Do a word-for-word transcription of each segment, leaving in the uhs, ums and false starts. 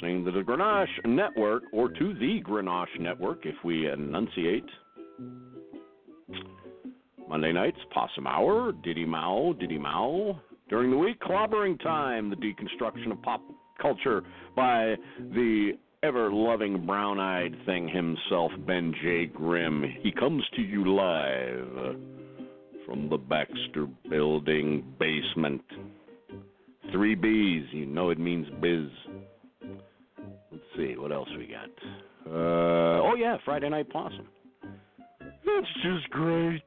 listening to the Grenache Network, or to the Grenache Network if we enunciate. Monday nights, Possum Hour, Diddy Mow, Diddy Mow. During the week, Clobbering Time, the deconstruction of pop culture by the ever-loving brown-eyed thing himself, Ben J. Grimm. He comes to you live from the Baxter Building basement. Three B's, you know it means biz. Let's see, what else we got? Uh, oh, yeah, Friday Night Possum. That's just great.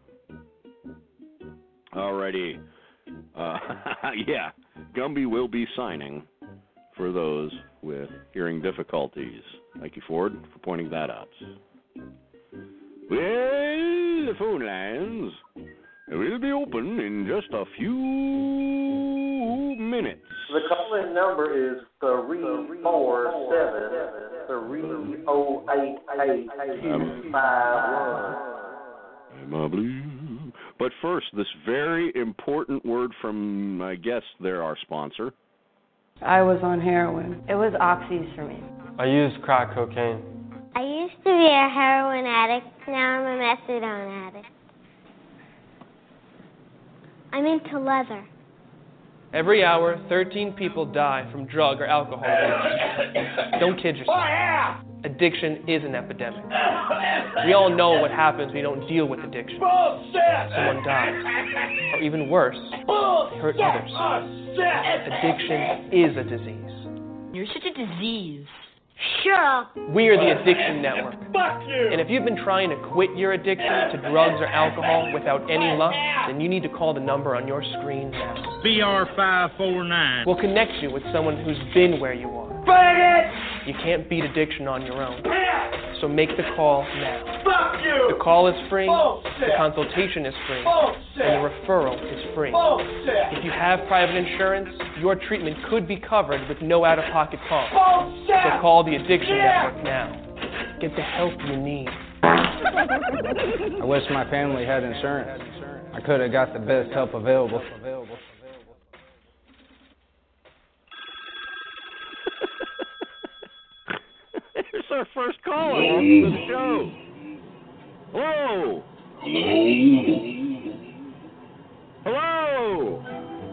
Alrighty. Uh, yeah, Gumby will be signing for those with hearing difficulties. Thank you, Ford, for pointing that out. Well, the phone lines will be open in just a few minutes. The call-in number is three four seven, three oh eight, eight two five one. But first, this very important word from, I guess, they're our sponsor. I was on heroin. It was oxys for me. I used crack cocaine. I used to be a heroin addict. Now I'm a methadone addict. I'm into leather. Every hour, thirteen people die from drug or alcohol addiction. Don't kid yourself. Addiction is an epidemic. We all know what happens when you don't deal with addiction. Someone dies. Or even worse, they hurt others. Addiction is a disease. You're such a disease. Sure. We are the Addiction Network. Fuck you! And if you've been trying to quit your addiction to drugs or alcohol without any luck, then you need to call the number on your screen now. B R five four nine. We'll connect you with someone who's been where you are. Bring it! You can't beat addiction on your own. So make the call now. Fuck you! The call is free, Bullshit. the consultation is free, Bullshit. and the referral is free. Bullshit. If you have private insurance, your treatment could be covered with no out-of-pocket cost. Bullshit. So call the Addiction Yeah. Network now. Get the help you need. I wish my family had insurance. I could have got the best help available. Here's our first caller. Welcome to the show. Hello. Hello.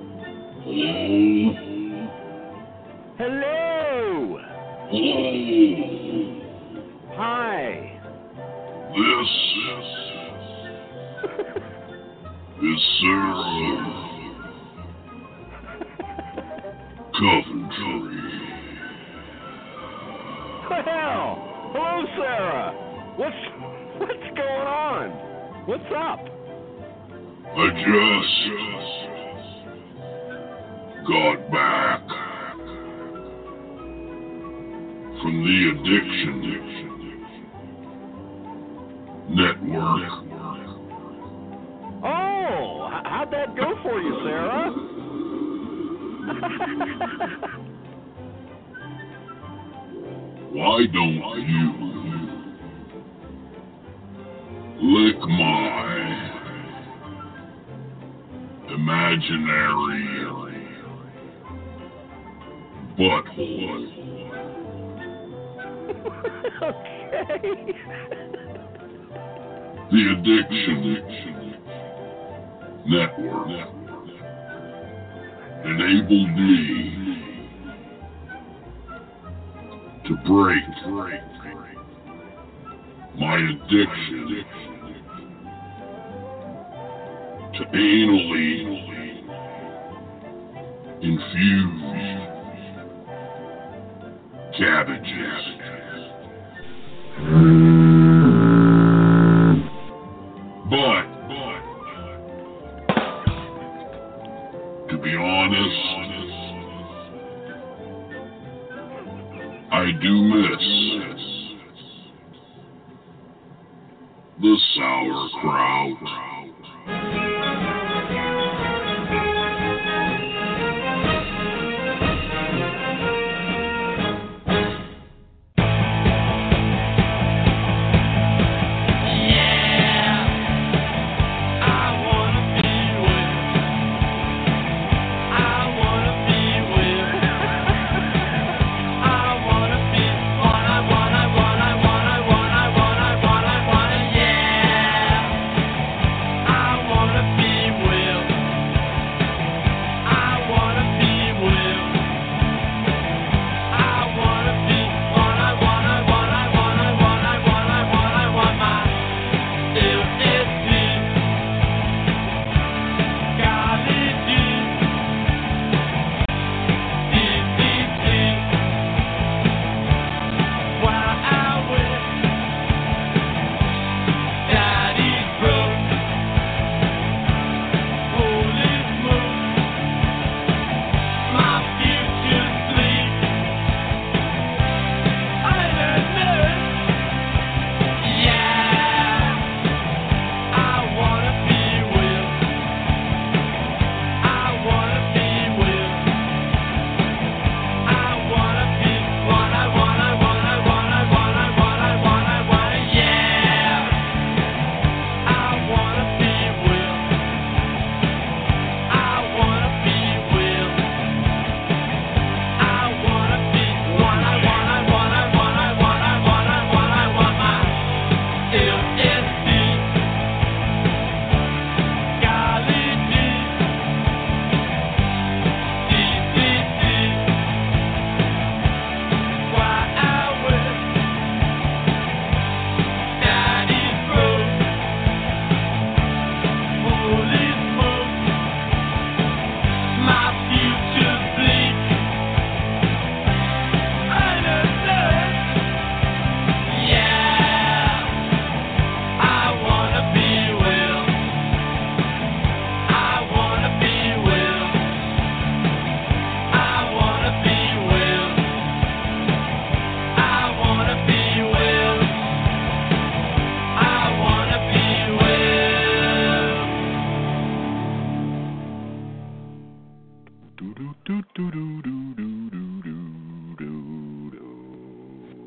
Hello. Hi. This is Sarah Coventry. What the hell? Hello, Sarah. What's what's going on? What's up? I just got back from the Addiction Network. Oh, h- how'd that go for you, Sarah? Why don't you lick my imaginary butthole? Okay. The Addiction Network enabled me to break my addiction to anally infuse cabbages. But, to be honest, I do miss the sauerkraut. I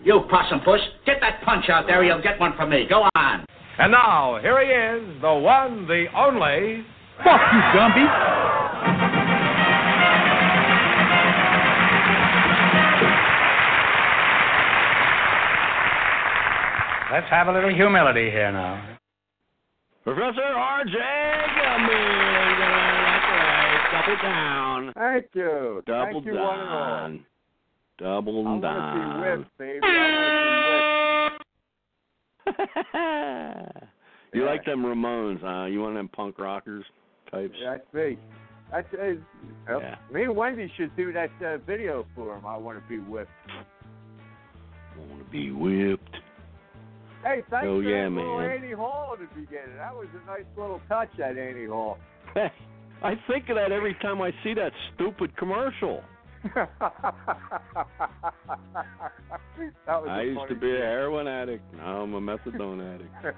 You possum puss, get that punch out there or you'll get one from me. Go on. And now, here he is, the one, the only... Fuck you, Gumby! Let's have a little humility here now. Professor R J Gumby. That's right. Double down. Thank you. Double Thank you, down. one and all. Double I down. want to be whipped, baby. I want to be whipped. You Yeah. like them Ramones, huh? You one of them punk rockers types? That's me. That's, uh, Yeah. Me and Wendy should do that uh, video for him. I want to be whipped. I want to be whipped. Hey, thanks Oh, for yeah, that little man. Annie Hall at the beginning. That was a nice little touch, that Annie Hall. Hey, I think of that every time I see that stupid commercial. that was I a used funny to be a thing. heroin addict. Now I'm a methadone addict.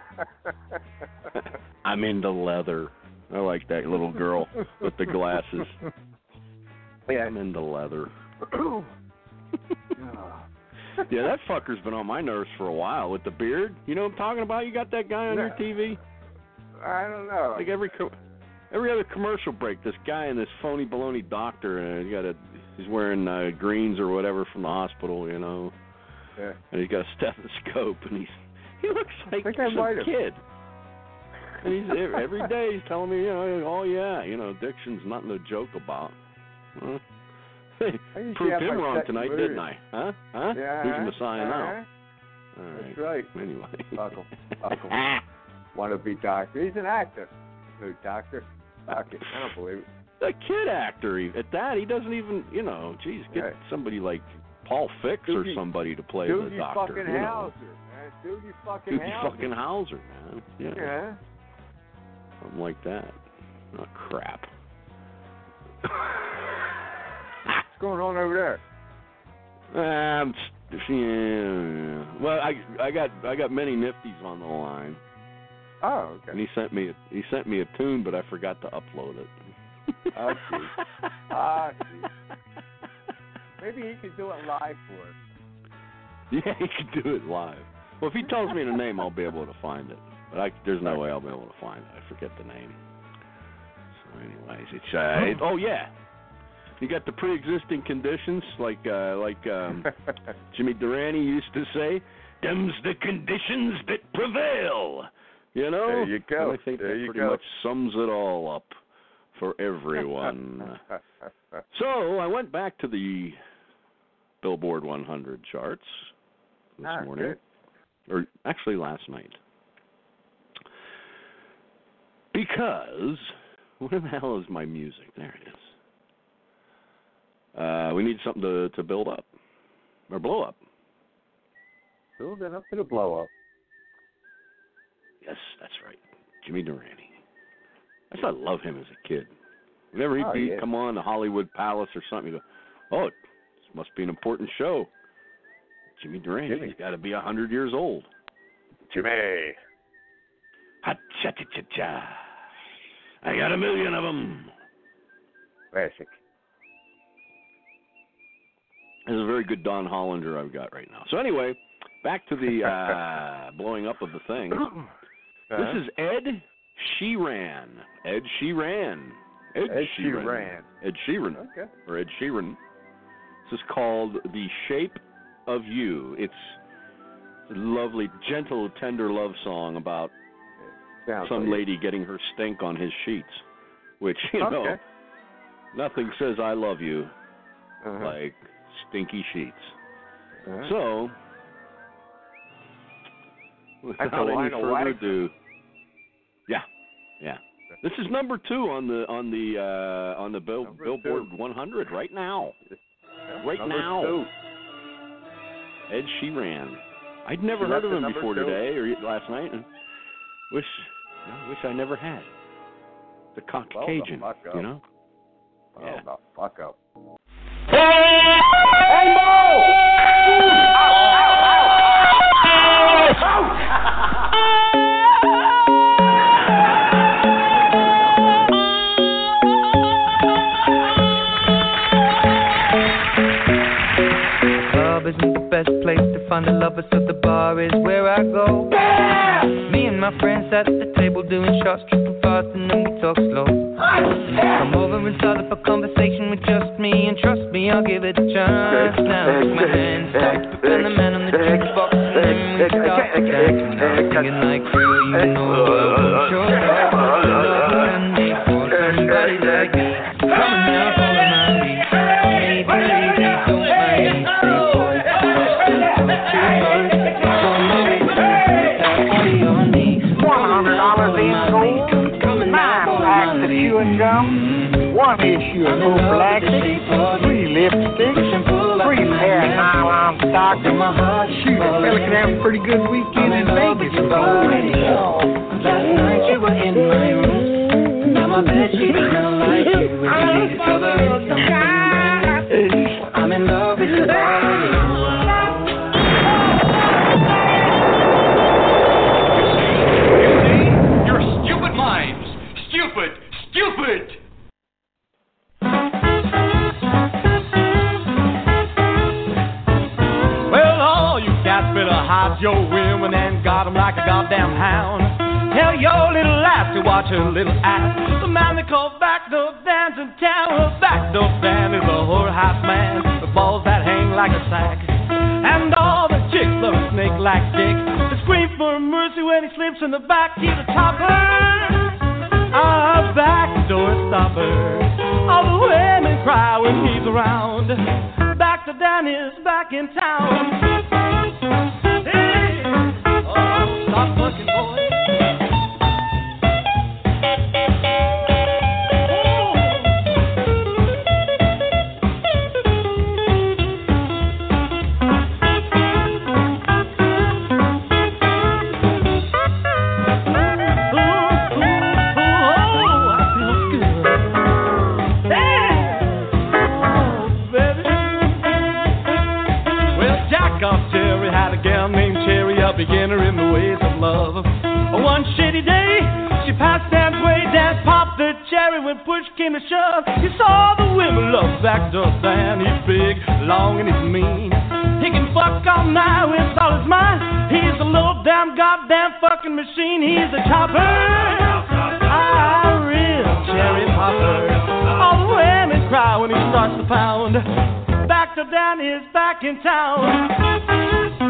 I'm into leather. I like that little girl with the glasses. Yeah. I'm into leather. Yeah, that fucker's been on my nerves for a while with the beard. You know what I'm talking about? You got that guy on your T V? I don't know. Like every co- every other commercial break, this guy and this phony baloney doctor, and he got a he's wearing uh, greens or whatever from the hospital, you know. Yeah. And he's got a stethoscope, and he's he looks like I think I might some have. kid. And he's every day he's telling me, you know, oh yeah, you know, addiction's nothing to joke about. Huh? Hey, I usually proved have him my wrong second tonight, mood. didn't I? Huh? Huh? Yeah. Who's the Messiah now? Uh-huh. All right. That's right. Anyway. Fuck him. Fuck him. Want to be doctor. He's an actor. New doctor. Fuck it. I don't believe it. A kid actor, he- at that, he doesn't even, you know, geez, get Right. somebody like Paul Fix or Doogie- somebody to play the Doogie doctor. fucking you know. Hauser, man. Doogie fucking Doogie Hauser. fucking Hauser, man. Yeah. Yeah. Something like that. Oh, crap. What's going on over there? Um, yeah. Well, I I got I got many nifties on the line, Oh, okay. and he sent me a, he sent me a tune, but I forgot to upload it. I see. I see. Maybe he could do it live for us. Yeah, he could do it live. Well, if he tells me the name, I'll be able to find it. But I, there's no way I'll be able to find it. I forget the name. So, anyways, it's uh, it, oh yeah, you got the pre-existing conditions, like uh, like um, Jimmy Durante used to say, "Them's the conditions that prevail." You know. There you go. And I think There that you pretty go. much sums it all up for everyone. So I went back to the Billboard one hundred charts this Ah, morning, good. or actually last night, because where the hell is my music? There it is. Uh, we need something to to build up or blow up. Building up to the blow up. Yes, that's right, Jimmy Durante. I used to love him as a kid. Whenever he'd Oh, be, yeah. come on the Hollywood Palace or something, you go, oh, this must be an important show. Jimmy Durante, Jimmy. he's got to be a hundred years old. Jimmy. Ha cha cha cha cha. I got a million of them. Classic. This is a very good Don Hollander I've got right now. So anyway, back to the uh, blowing up of the thing. Uh-huh. This is Ed Sheeran. Ed Sheeran. Ed, Ed Sheeran. Sheeran. Ed Sheeran. Okay. Or Ed Sheeran. This is called The Shape of You. It's a lovely, gentle, tender love song about Sounds some like lady getting her stink on his sheets, which, you know, Okay. nothing says I love you Uh-huh. like stinky sheets. Uh-huh. So, That's without a any line of further wax. ado, yeah, yeah. This is number two on the on the uh, on the Bill, Number Billboard two. one hundred right now. Right Number now. two. Ed Sheeran. I'd never You heard left of at him number before two? today or last night, and wish I wish I never had. The Caucasian, fuck up. you know. Oh, Yeah. the fuck up. Hey, Mo! Club isn't the best place to find the lovers, so the bar is where I go. Yeah! Me and my friends at the table doing shots, tripping fast, and then we talk slow. And they come over and start up a conversation with just me, and trust me, I'll give it a chance. Now take my hand, stop, and the man on the jukebox, and then we start to dance. And I'm singing like, girl, you know I want your love, love and me for somebody like me. Come on now, follow my lead. Hey, baby, don't mind me, say boy, trust me, too much. Come on, on your knees. One hundred dollars in gold, nine packs of chewing gum, one issue of no black, three lipsticks, three pair of nylon stockings. Shoot, a fella can have a pretty good weekend in Vegas. Last night you were in my room. Now my bed sheets smell like you. And we discovered something new. I'm in love with the all of you. Your stupid minds. Stupid. Stupid. Well, all you cats better hide your women and guard 'em like a goddamn hound. Tell your little lass to watch her little ass. The man they call Backdoor Dan's in town. Well, Backdoor Dan is a whorehouse man with balls that hang like a sack. And all the chicks love a snake like Dick. They scream for mercy when he slips in the back. He's a topper, a backdoor stopper. All the women cry when he's around. Backdoor Dan is back in town. Hey, oh, stop looking, boy. Beginner in the ways of love. One shitty day, she passed Dan's way. Dan popped the cherry when push came to shove. You saw the women love Backdoor Dan. He's big, long, and he's mean. He can fuck all night with all his mind. He's a low damn goddamn fucking machine. He's a chopper, a real cherry popper. All the women cry when he starts to pound. Backdoor Dan is back in town.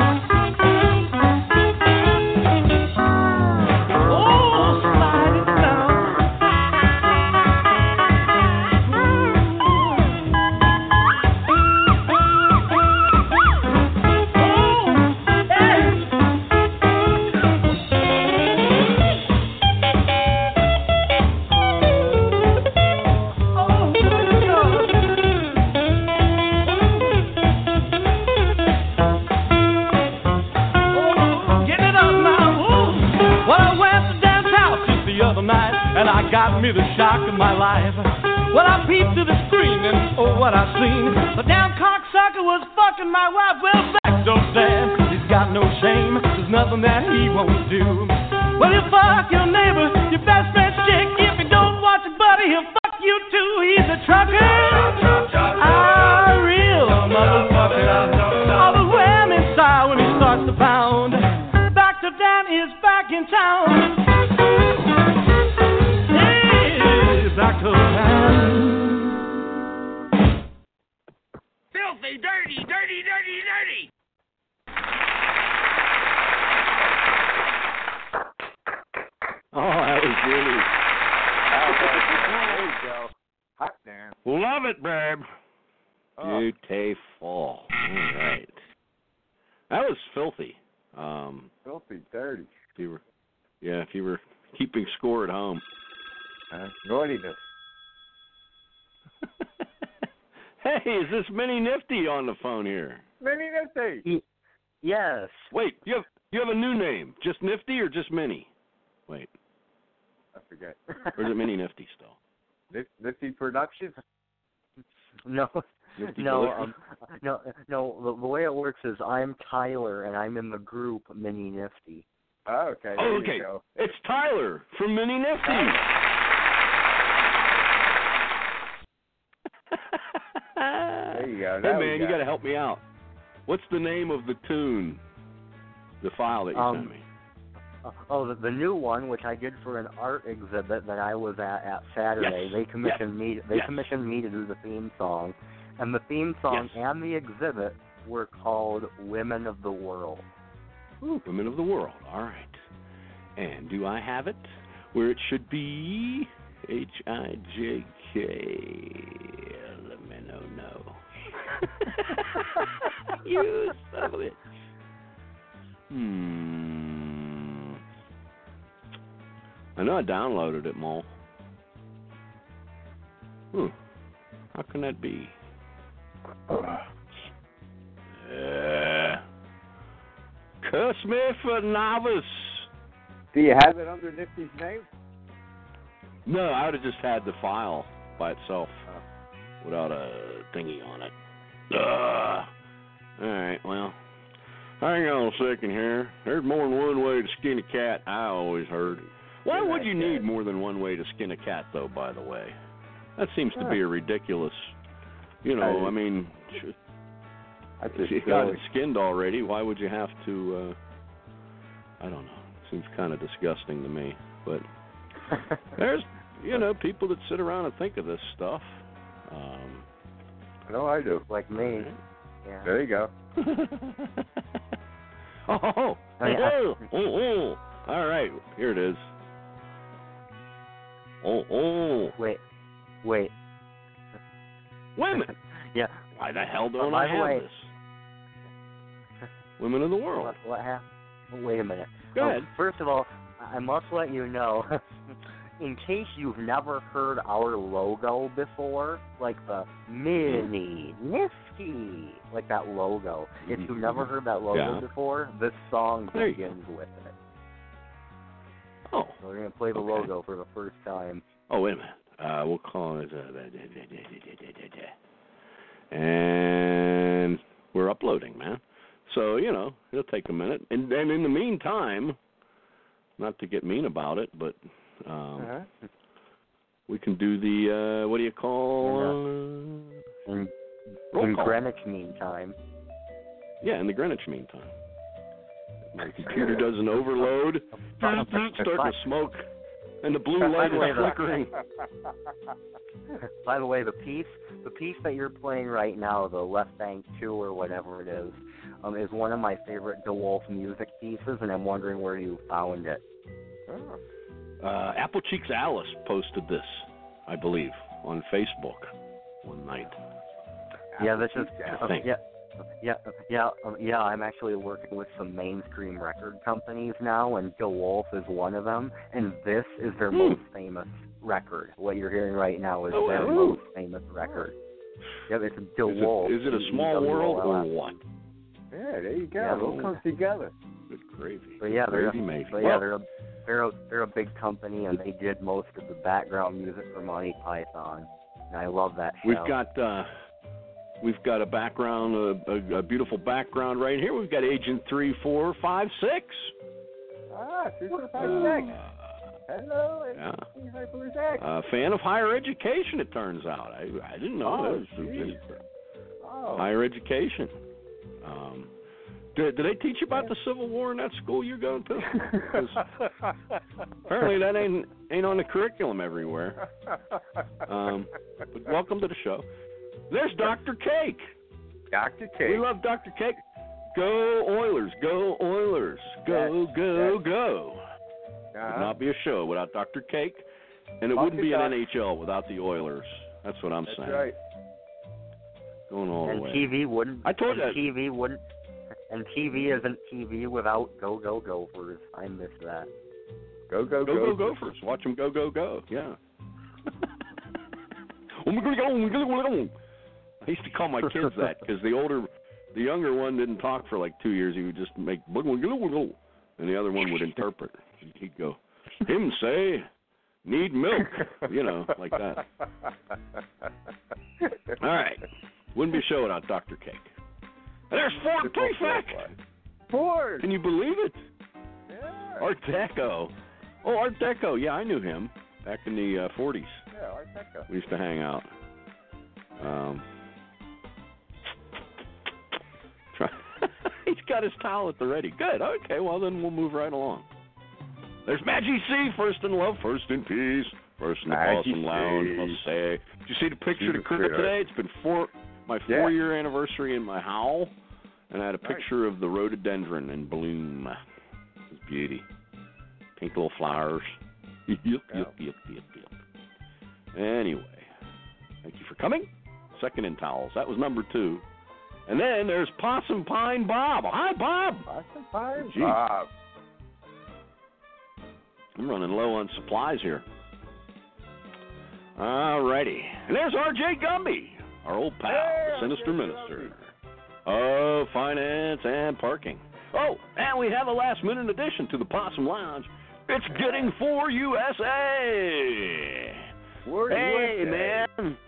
Got me the shock of my life. Well, I peeped to the screen and oh, what I seen. The damn cocksucker was fucking my wife. Well, Backdoor Dan, he's got no shame. There's nothing that he won't do. Well, he'll fuck your neighbor, your best friend's chick. If you don't watch it, buddy, he'll fuck you too. He's a trucker, a real motherfucker. All the women sigh when he starts to pound. Backdoor Dan is back in town. Back to town. Filthy, dirty, dirty, dirty, dirty. Oh, that was really. There you go. Hot damn. Love it, babe. Oh. Beautiful. All right. That was filthy. Um, filthy, dirty. If you were, yeah, if you were keeping score at home. Uh, naughtiness. Hey, is this Minnie Nifty on the phone here? Minnie Nifty. Y- yes. Wait, you have you have a new name? Just Nifty or just Minnie? Wait. I forget. Or is it Minnie Nifty still? Nifty Productions. No. Nifty no, um, no, no. The, the way it works is I'm Tyler, and I'm in the group Minnie Nifty. Oh, okay. Oh, okay. It's Tyler from Minnie Nifty. There you go. Hey, man, you got to help me out. What's the name of the tune? The file that you Um, sent me. Uh, oh, the, the new one, which I did for an art exhibit that I was at at Saturday. Yes. They commissioned Yes. me. They Yes. commissioned me to do the theme song, and the theme song Yes. and the exhibit were called "Women of the World." Ooh, Women of the World. All right. And do I have it where it should be? H I J K. Let me know. No. You son of a bitch. Hmm. I know I downloaded it, Mo. Hmm. How can that be? Uh, curse me for novice. Do you have it under Nifty's name? No, I would have just had the file by itself without a thingy on it. Uh, all right, well, hang on a second here. There's more than one way to skin a cat, I always heard. Why would you need more than one way to skin a cat, though, by the way? That seems to be a ridiculous, you know, I mean, if you got it skinned already, why would you have to, uh, I don't know. It seems kind of disgusting to me. But there's, you know, people that sit around and think of this stuff. Um, no, I do. Like me. Yeah. There you go. oh, oh, oh, oh, oh, all right, here it is. Oh, oh. Wait, wait. Women. Yeah. Why the hell don't uh, I have way, this? Women of the world. What, what happened? Wait a minute. Go oh, ahead. First of all, I must let you know, in case you've never heard our logo before, like the mini nifty, like that logo. If you've never heard that logo Yeah. before, this song There you begins with it. Oh. So we're gonna play the Okay. logo for the first time. Oh, wait a minute. Uh, we'll call it. Uh, and we're uploading, man. So, you know, it'll take a minute. And then in the meantime, not to get mean about it, but um, Uh-huh. we can do the, uh, what do you call? Uh, In, roll in call. Greenwich Mean Time. Yeah, in the Greenwich Mean Time. My computer does an overload, starting to smoke, and the blue light is flickering. By the way, the piece, the piece that you're playing right now, the Left Bank Two or whatever it is, um, is one of my favorite DeWolf music pieces, and I'm wondering where you found it. Uh, Apple Cheeks Alice posted this, I believe, on Facebook one night. Yeah, this is I uh, think. yeah. Yeah, yeah, um, yeah. I'm actually working with some mainstream record companies now, and DeWolf is one of them. And this is their Hmm. most famous record. What you're hearing right now is Oh, their wow. most famous record. Yeah, it's DeWolf. Is it, is it a small world or what? Yeah, there you go. Yeah, it all comes together. Good gravy. But yeah, they're Gravy Mayfield. but yeah, they're a, they're a, they're a big company, and they did most of the background music for Monty Python. And I love that show. We've got uh, we've got a background, a, a, a beautiful background right here. We've got Agent three, four, five, six. Ah, three, four, five, six. Hello, Yeah. three, five, four, six. Uh, fan of higher education, it turns out. I I didn't know Oh, it was geez. Oh. higher education. Um, did, did they teach you about the Civil War in that school you're going to? 'Cause apparently that ain't ain't on the curriculum everywhere. Um, but welcome to the show. There's Doctor Cake. Doctor Cake. We love Doctor Cake. Go Oilers. Go Oilers. Go, Yes, go, yes. go. Uh-huh. Would not be a show without Doctor Cake, and it Fuck wouldn't it, be an Doc. N H L without the Oilers. That's what I'm That's saying. right. Going all and the way. T V wouldn't. I told and you. T V wouldn't. And T V isn't T V without Go Go Gophers. I miss that. Go, go, Go, go. go, Gophers. Watch them go, go, go. Yeah. Oh my God, oh my God, oh my God. I used to call my kids that because the older, the younger one didn't talk for like two years. He would just make, and the other one would interpret. He'd go, him say, need milk, you know, like that. All right. Wouldn't be a show without Doctor Cake. And there's Ford Prefect. Ford. Can you believe it? Yeah. Art Deco. Oh, Art Deco. Yeah, I knew him back in the uh, forties. Yeah, Art Deco. We used to hang out. Um, try. He's got his towel at the ready. Good. Okay, well, then we'll move right along. There's Maggie C. First in love, first in peace. First in the Boston Lounge, must say. Did you see the picture to crib today? It's been four, my four-year yeah. anniversary in my howl, and I had a picture of the rhododendron in bloom. It's beauty. Pink little flowers. Yep, yep, yep, yep, yep. Anyway, thank you for coming. Second in towels. That was number two. And then there's Possum Pine Bob. Hi, Bob. Possum Pine Jeez. Bob. I'm running low on supplies here. All righty. And there's R J Gumby, our old pal, hey, the Sinister Minister of Finance and Parking. Oh, and we have a last-minute addition to the Possum Lounge. It's Getting For U S A. For hey, U S A. man.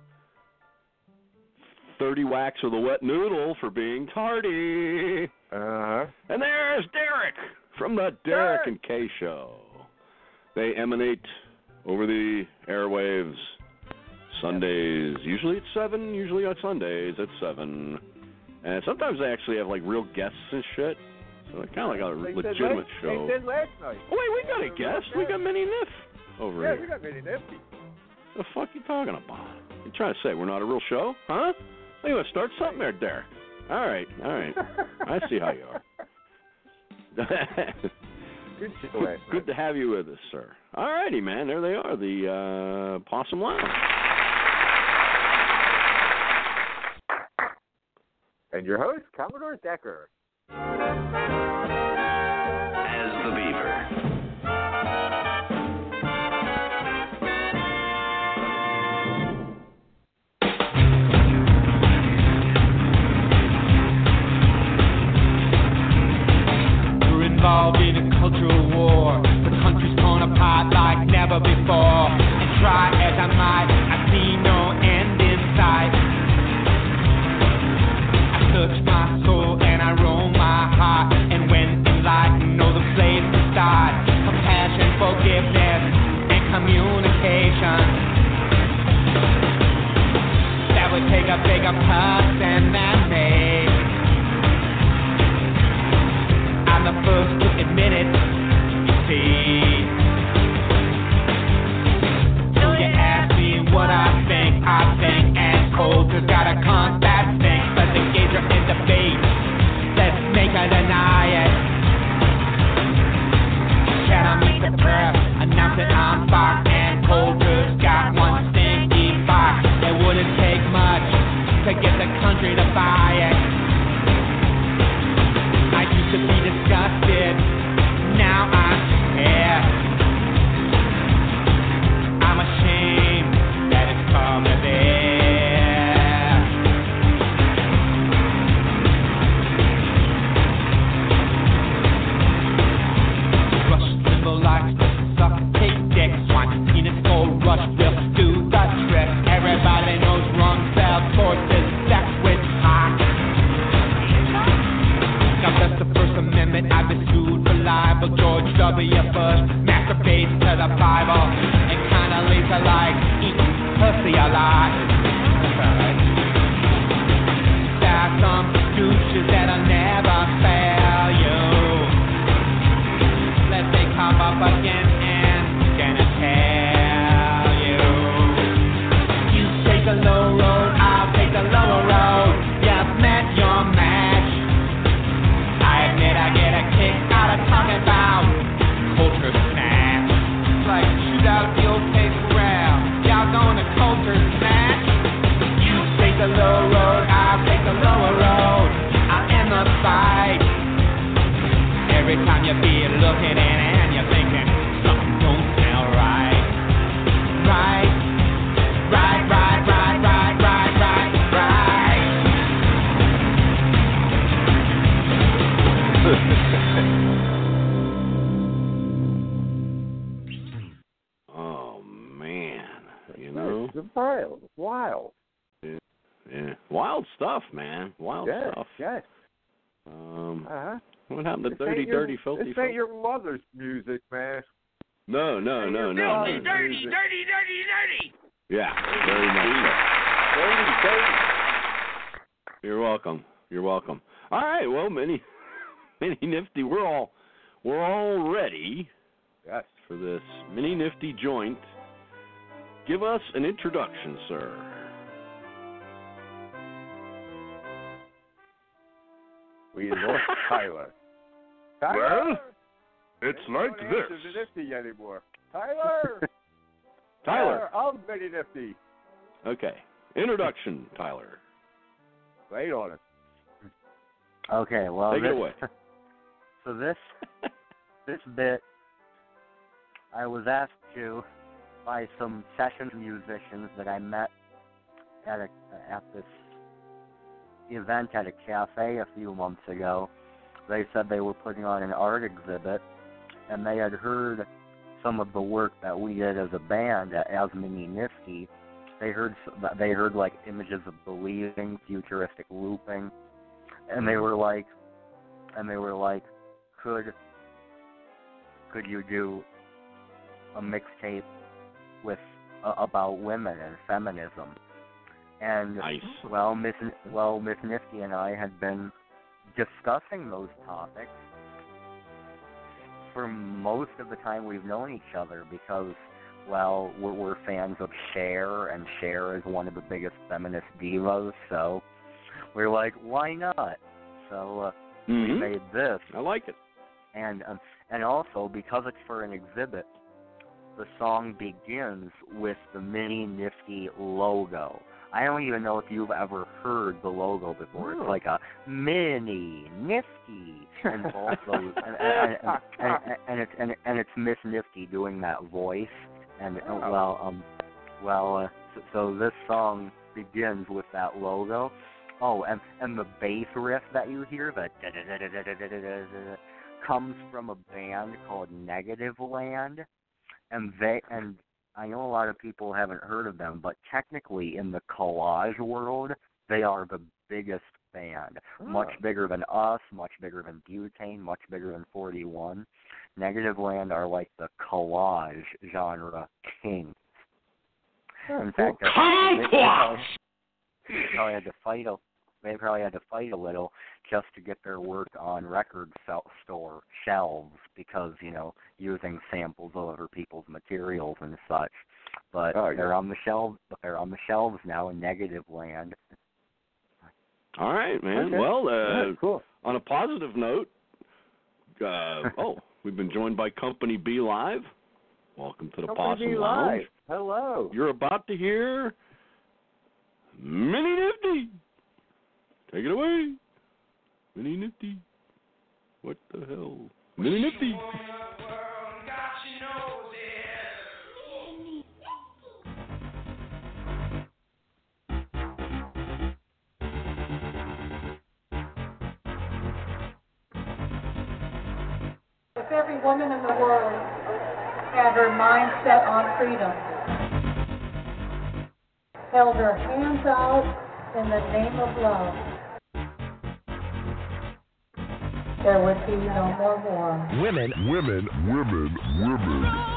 thirty whacks of the wet noodle for being tardy. Uh-huh. And there's Derek from the Derek and Kay Show. They emanate over the airwaves Sundays, usually at seven, usually on Sundays at seven. And sometimes they actually have, like, real guests and shit. So it's kind of like a they legitimate last, show. They did last night. Oh, wait, we got a guest. We got Minnie Niff over yeah, here. Yeah, we got Minnie Niff. What the fuck you talking about? You trying to say we're not a real show? Huh? You want to start something there, Derek? All right, all right. I see how you are. Good, good, good to have you with us, sir. All righty, man. There they are, the uh, Possum Lounge. And your host, Commodore Decker. As the Beaver. Involved in a cultural war. The country's torn apart like never before. And try as I might, I see no end in sight. I search my soul and I roam my heart. And when enlightened, know the place to start. Compassion, forgiveness, and communication. That would take a bigger person than me. I'm the first to admit it, you see. So you ask me what I think, I think, and culture's got a constant thing. Let's engage her in debate, let's make her deny it. Can I meet the press, announce that I'm Fox, and culture's got one stinky box. It wouldn't take much to get the country to buy it. I used to be disgusted, now I'm scared. I'm ashamed that it's come to this. Rush symbolize the suffocate dick. Swine penis for rush will do the trick. Everybody knows wrong self forces sex with hot. Now that's the First Amendment, I've been sued for libel. George W. Bush masturbates to the Bible and kinda lays like eating pussy a lot. There's some douches that'll never fail you. Let's say come up again and gonna tell you. You take the low road, I'll take the lower road. You've met your match. I admit I get a kick out of talking about culture snatch. It's like shoot out the old paper rail. Y'all going to culture snatch? You take the low road, I'll take the lower road. I'm in the fight. Every time you be looking in and you're thinking something don't smell right. Right, right, right, right, right, right, right, right. Oh, man. You know? It's wild. Wild. Yeah. yeah. Wild stuff, man. Wild yes, stuff. Yes. Um, uh-huh. What happened to this Dirty, your, Dirty, Filthy? This ain't your mother's music, man. No, no, no, no. Dirty, no. dirty, dirty, dirty, dirty. Yeah, very much so. Dirty, dirty. You're welcome. You're welcome. All right, well, Mini, Mini Nifty, we're all we're all ready. Yes. For this Mini Nifty joint. Give us an introduction, sir. We lost Tyler. Tyler. Well, it's like Don't this. answer the Nifty anymore. Tyler. Tyler. I'm Mini Nifty. Okay. Introduction, Tyler. Wait on it. Okay, well, Take this, it away. So this this bit, I was asked to by some session musicians that I met at a at this event at a cafe a few months ago. They said they were putting on an art exhibit, and they had heard some of the work that we did as a band as Mini Nifty. They heard they heard like images of believing, futuristic looping, and they were like, and they were like, could could you do a mixtape with uh, about women and feminism? And nice. well, Miss well Miss Nifty and I had been discussing those topics for most of the time we've known each other because, well, we're, we're fans of Cher, and Cher is one of the biggest feminist divas, so we're like, why not? So uh, mm-hmm. we made this. I like it. And um, and also, because it's for an exhibit, the song begins with the Mini Nifty logo. I don't even know if you've ever heard the logo before. Oh. It's like a Mini Nifty, and both those, and, and, and, and, and it's and, and it's Miss Nifty doing that voice. And oh. well, um, well, uh, so, so this song begins with that logo. Oh, and and the bass riff that you hear, the da da da da da da da da, comes from a band called Negative Land, and they and. I know a lot of people haven't heard of them, but technically in the collage world, they are the biggest band. Oh. Much bigger than us, much bigger than Butane, much bigger than forty-one. Negative Land are like the collage genre kings. Oh, in fact, cool. they, they, probably, they probably had to fight a they probably had to fight a little just to get their work on record store shelves because, you know, using samples of other people's materials and such. But oh, they're yeah. on the shelves. They're on the shelves now in Negative Land. All right, man. Okay. Well, uh, yeah, cool. on a positive note, uh, oh, we've been joined by Company B Live. Welcome to the Company Possum B Lounge. Live. Hello. You're about to hear Mini Nifty. Take it away. Mini Nifty. What the hell? Mini Nifty. If every woman in the world had her mind set on freedom, held her hands out in the name of love, there would be no more war. Women, women, women, women.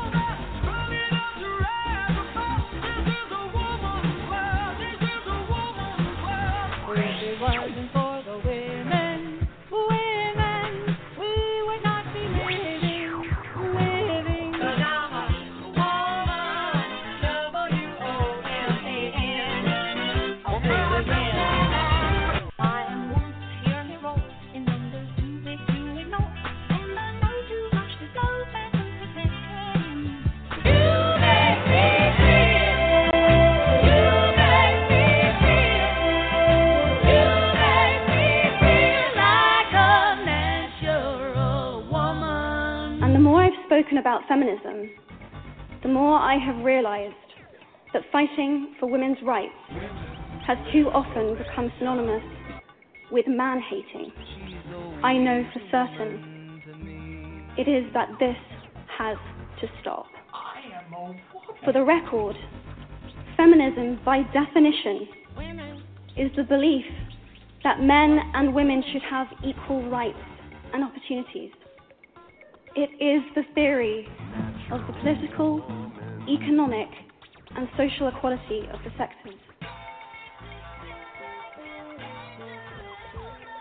If it wasn't for the women, women, we would not be living, living. 'Cause I'm a woman, W O M A N. I'll say it again. I am one to hear me roll in numbers too big to ignore, and I know too much to go back and pretend. You make me feel, you make me feel, you make me feel like a natural woman. And the more I've spoken about feminism, the more I have realized that fighting for women's rights has too often become synonymous with man-hating. I know for certain it is that this has to stop. For the record, feminism, by definition, is the belief that men and women should have equal rights and opportunities. It is the theory of the political, economic, and social equality of the sexes.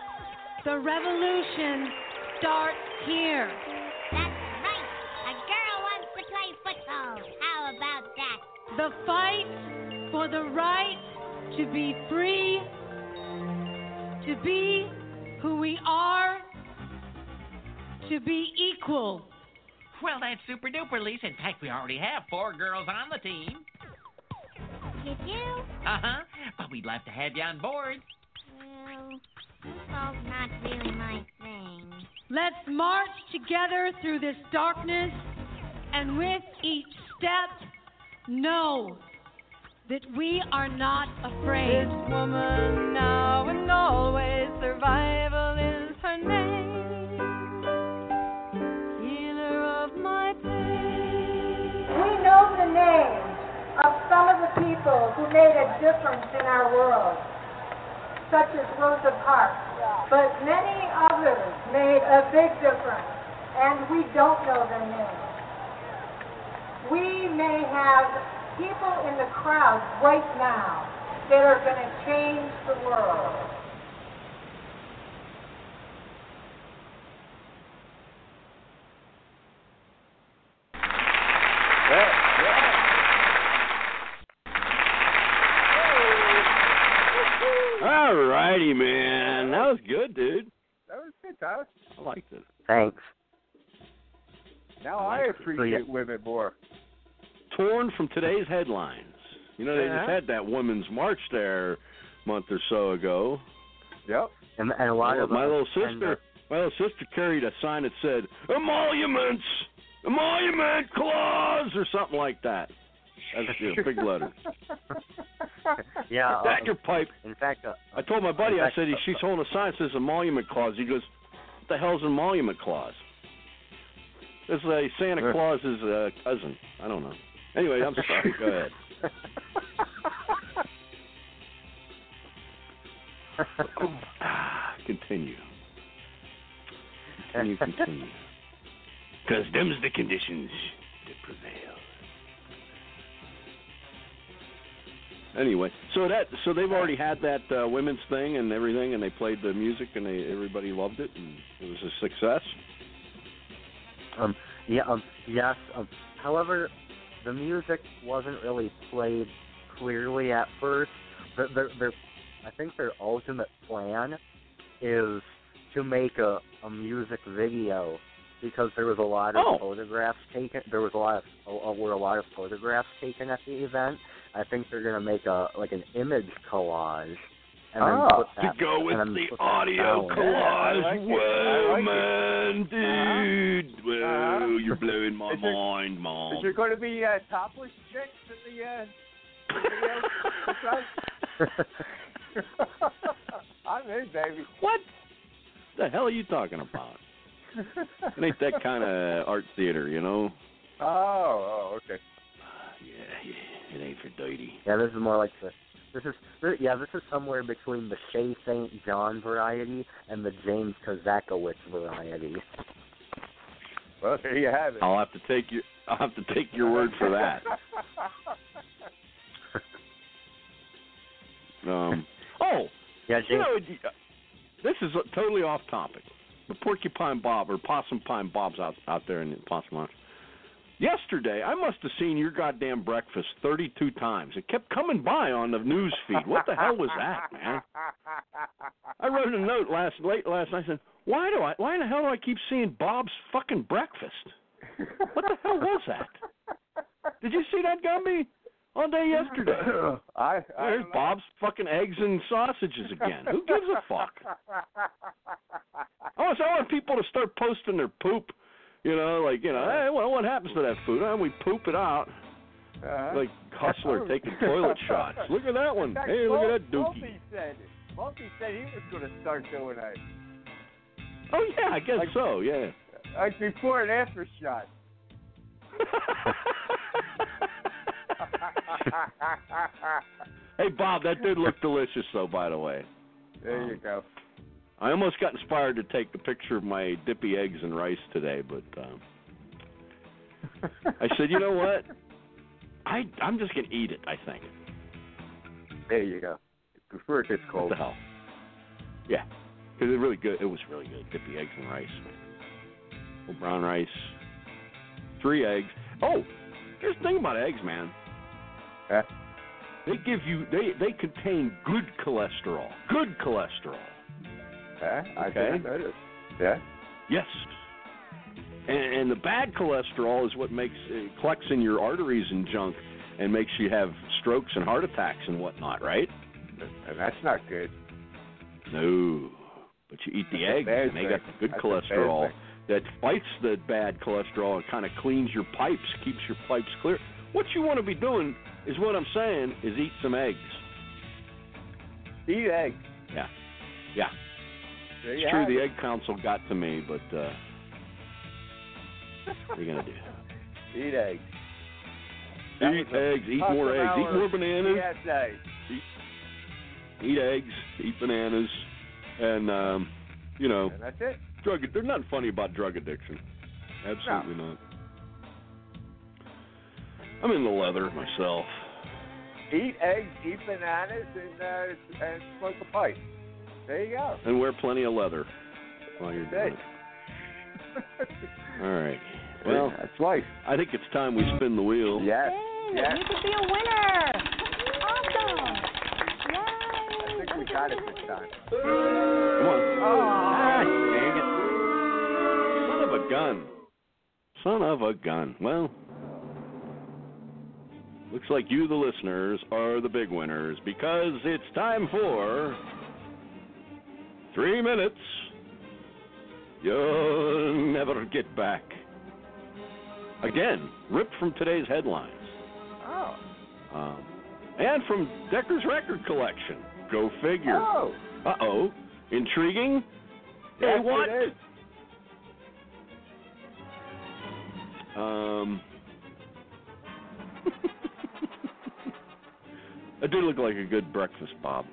The revolution starts here. That's right. A girl wants to play football. How about that? The fight for the right to be free, to be who we are, to be equal. Well, that's super duper, Lisa. In fact, we already have four girls on the team. You do? Uh-huh. But we'd love to have you on board. Well, football's not really my thing. Let's march together through this darkness, and with each step, know that we are not afraid. This woman now and always, survival is her name. Healer of my pain. We know the names of some of the people who made a difference in our world, such as Rosa Parks, but many others made a big difference, and we don't know their names. We may have people in the crowd right now that are going to change the world. All righty, man. That was good, dude. That was good, Tyler. I liked it. Thanks. Now I appreciate women more. Torn from today's headlines. You know, they Uh-huh. just had that women's march there a month or so ago. Yep. And, and a lot Well, of my uh, little and, sister, uh, my little sister carried a sign that said "Emoluments, Emolument Clause" or something like that. That's you know, big letters. yeah. That uh, your pipe. In fact, uh, I told my buddy, in I fact, said, she's holding a sign that says emolument clause. He goes, what the hell's an emolument clause? It's a Santa Claus's uh, cousin. I don't know. Anyway, I'm sorry. Go ahead. Continue. Continue, continue. Because them's the conditions that prevail. Anyway, so that so they've already had that uh, women's thing and everything, and they played the music, and they, everybody loved it, and it was a success. Um, yeah, um, yes. Um, however, the music wasn't really played clearly at first. Their, their, their, I think their ultimate plan is to make a, a music video, because there was a lot of oh. photographs taken. There was a lot of uh, were a lot of photographs taken at the event. I think they're gonna make a like an image collage. And oh, then put that, to go with and then the put that audio down. collage. Yeah, I like it. Whoa, I like man, it. dude. Uh-huh. Whoa, Uh-huh. you're blowing my Is there- mind, Mom. Is there going to be uh, topless chicks in the uh, video? I'm in, baby. What the hell are you talking about? It ain't that kind of art theater, you know? Oh, oh, okay. Yeah, yeah, it ain't for dirty. Yeah, this is more like the. This is this, yeah, this is somewhere between the Shea Saint John variety and the James Kozakowicz variety. Well, there you have it. I'll have to take your I'll have to take your word for that. Um. Oh, yeah, you James. know, this is totally off topic. The Porcupine Bob or Possum Pine Bob's out out there in the Possum Lounge. Yesterday, I must have seen your goddamn breakfast thirty-two times. It kept coming by on the news feed. What the hell was that, man? I wrote a note last late last night. I said, "Why do I? Why the hell do I keep seeing Bob's fucking breakfast? What the hell was that? Did you see that, Gumby? All day yesterday. I, I There's Bob's fucking eggs and sausages again. Who gives a fuck? Oh, so I want people to start posting their poop. You know, like, you know, hey, well, what happens to that food? Huh? We poop it out. Uh-huh. Like Hustler taking toilet shots. Look at that one. Hey, look at that dookie. Multi said, Multi said he was going to start doing that. Oh, yeah, I guess like, so, yeah. Like before and after shot. Hey, Bob, that did look delicious, though, by the way. There um, you go. I almost got inspired to take a picture of my dippy eggs and rice today, but um, I said, you know what? I, I'm just going to eat it, I think. There you go. Prefer it this cold. What the hell? Yeah. Because it really good. It was really good. Dip the eggs in rice, man. Little brown rice. Three eggs. Oh, here's the thing about eggs, man. Huh? They give you, they, they contain good cholesterol. Good cholesterol. Huh? I Okay. didn't notice. Yeah? Yes. And, and the bad cholesterol is what makes, it collects in your arteries and junk and makes you have strokes and heart attacks and whatnot, right? And that's not good. No. But you eat the That's a eggs, bad and they thing. got the good That's a bad cholesterol thing. that fights the bad cholesterol and kind of cleans your pipes, keeps your pipes clear. What you want to be doing is what I'm saying is eat some eggs. Eat eggs. Yeah. Yeah. There It's you true have the it. Egg Council got to me, but uh, what are you going to do? Eat eggs. That Eat was a eggs, eat half more an eggs, eat hour more bananas. P S A. Eat, eat eggs, eat bananas, and, um, you know, And that's it. drug. There's nothing funny about drug addiction. Absolutely not. I'm in the leather myself. Eat eggs, eat bananas, and uh, and smoke a pipe. There you go. And wear plenty of leather while you're doing it. All right. Well, that's life. I think it's time we spin the wheel. Yes. Yay, Yes. you could be a winner. Awesome. I think we got it this time. Come on. Ah, dang it. Son of a gun. Son of a gun. Well, looks like you, the listeners, are the big winners because it's time for three minutes you'll never get back. Again, ripped from today's headlines. Oh. Um, and from Decker's record collection. Go figure. Oh. Uh-oh. Intriguing? Hey, Yes, what? it is. Um, it did look like a good breakfast, Bob.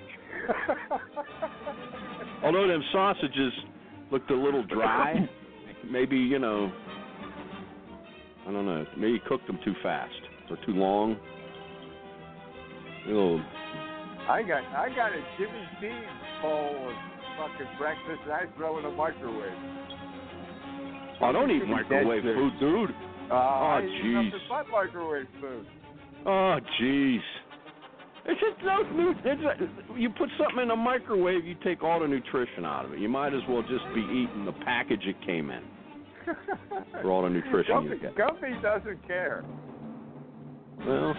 Although them sausages looked a little dry. Maybe, you know, I don't know. Maybe you cooked them too fast or too long. You know, I got I got a Jimmy Dean bowl of fucking breakfast and I throw in a microwave. I don't eat Jimmy microwave Dead food, dude. Uh, Oh, I eat jeez. nothing but microwave food. Oh, jeez. It's just no new. It's a, you put something in a microwave, you take all the nutrition out of it. You might as well just be eating the package it came in for all the nutrition Gumpy, you get. Gumpy doesn't care. Well,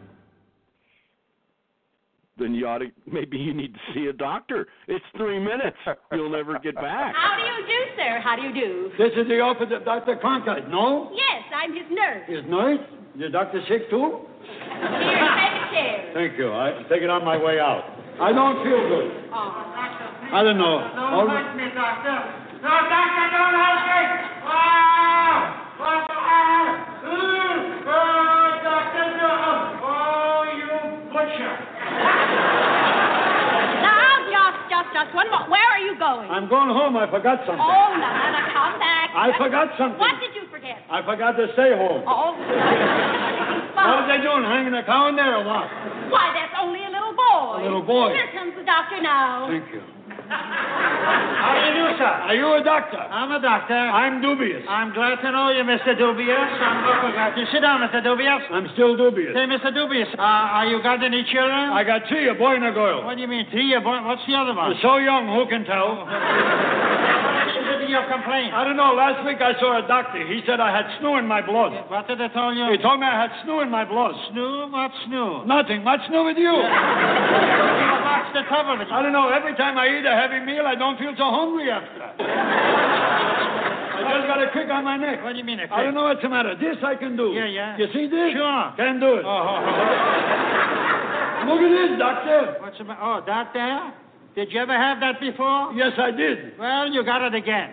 then you ought to, maybe you need to see a doctor. It's three minutes. You'll never get back. How do you do, sir? How do you do? This is the office of Doctor Cronkite, no? Yes, I'm his nurse. His nurse? Is the doctor sick too? Here, take a chair. Thank you. I take it on my way out. I don't feel good. Oh. I don't know. Don't All hurt right. me, doctor. No, doctor, don't hurt me. Ah! Ah! Ah! Oh, doctor, no. Oh, you butcher. Now, just, just, just one more. Where are you going? I'm going home. I forgot something. Oh, no, no, no, come back. I What- forgot something. What did you forget? I forgot to stay home. Oh. What are they doing? Hanging a cow in there or what? Why, that's only a little boy. A little boy. Here comes the doctor now. Thank you. How do you do, sir? Are you a doctor? I'm a doctor. I'm dubious. I'm glad to know you, Mister Dubious. I'm looking at you. Sit down, Mister Dubious. I'm still dubious. Say, Mister Dubious, uh, are you got any children? I got three, a boy and a girl. What do you mean, three? A boy? What's the other one? They're so young, who can tell? What is your complaint? I don't know. Last week I saw a doctor. He said I had snoo in my blood. What did they tell you? He told me I had snoo in my blood. Snoo? What's snoo? Nothing. What's new with you? What's the trouble with you? I don't know. Every time I eat a heavy meal, I don't feel so hungry after. I just got a crick on my neck. What do you mean a crick? I don't know what's the matter. This I can do. Yeah, yeah. You see this? Sure. Can do it. Oh, oh, Look at this, doctor. What's the matter? Oh, that there? Did you ever have that before? Yes, I did. Well, you got it again.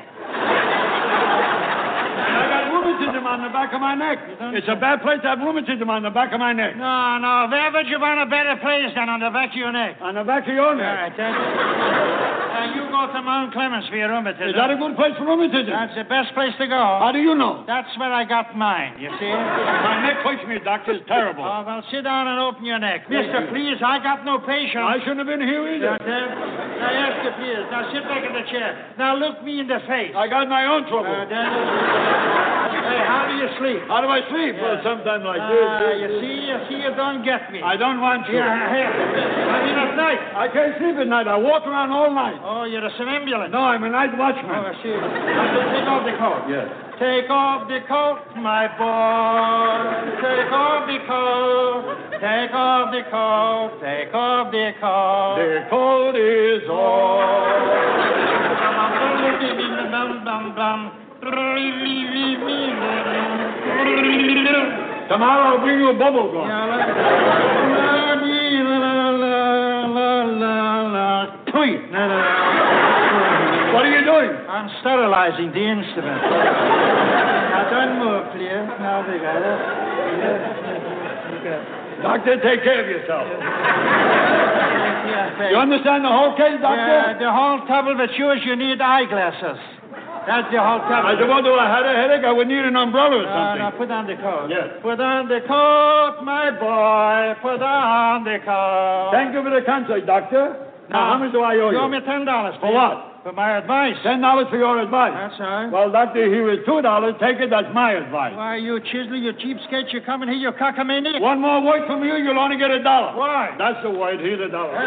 I got rheumatism on the back of my neck. It's a bad place to have rheumatism on the back of my neck. No, no. Where would you want a better place than on the back of your neck? On the back of your All neck. right, that's... Uh, you go go to Mount Clemens for your rheumatism. Is that a good place for rheumatism? That's the best place to go. How do you know? That's where I got mine, you see. My neck hurts me, doctor. It's terrible. Oh, well, sit down and open your neck. Mister, please, I got no patience. I shouldn't have been here either. Now, ask you, please. Now, sit back in the chair. Now, look me in the face. I got my own trouble. Uh, then, hey, how do you sleep? How do I sleep? Yeah. Well, sometimes like uh, this. You see, you see, you don't get me. I don't want to. Yeah, yeah. I mean, at night. I can't sleep at night. I walk around all night. Oh, you're a somnambulant. No, I'm a night watchman. Oh, I see. Now, take off the coat. Yes. Take off the coat, my boy. Take off the coat. Take off the coat. Take off the coat. The coat is off. Tomorrow I'll bring you a bubble gum. What are you doing? I'm sterilizing the instrument. Now, don't move, please. Now, they got it. Doctor, take care of yourself. You understand the whole case, doctor? Yeah, the whole trouble with you is you need eyeglasses. That's the whole trouble. I suppose if I had a headache, I would need an umbrella or something. No, no, put on the coat. Yes. Put on the coat, my boy. Put on the coat. Thank you for the concert, doctor. Now, how much do I owe you? You owe me ten dollars. For what? For my advice. Ten dollars for your advice. That's all right. Well, doctor, here is two dollars. Take it. That's my advice. Why, you chiseler, you cheapskate, you coming here, you cockamaniac. One more word from you, you'll only get a dollar. Why? That's the word. Here's a dollar.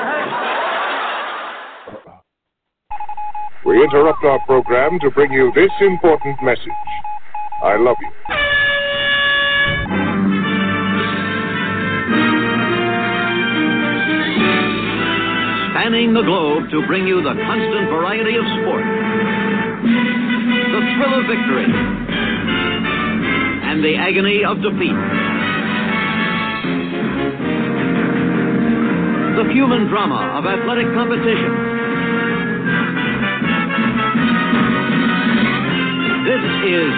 We interrupt our program to bring you this important message. I love you. Spanning the globe to bring you the constant variety of sport, the thrill of victory, and the agony of defeat. The human drama of athletic competition. This is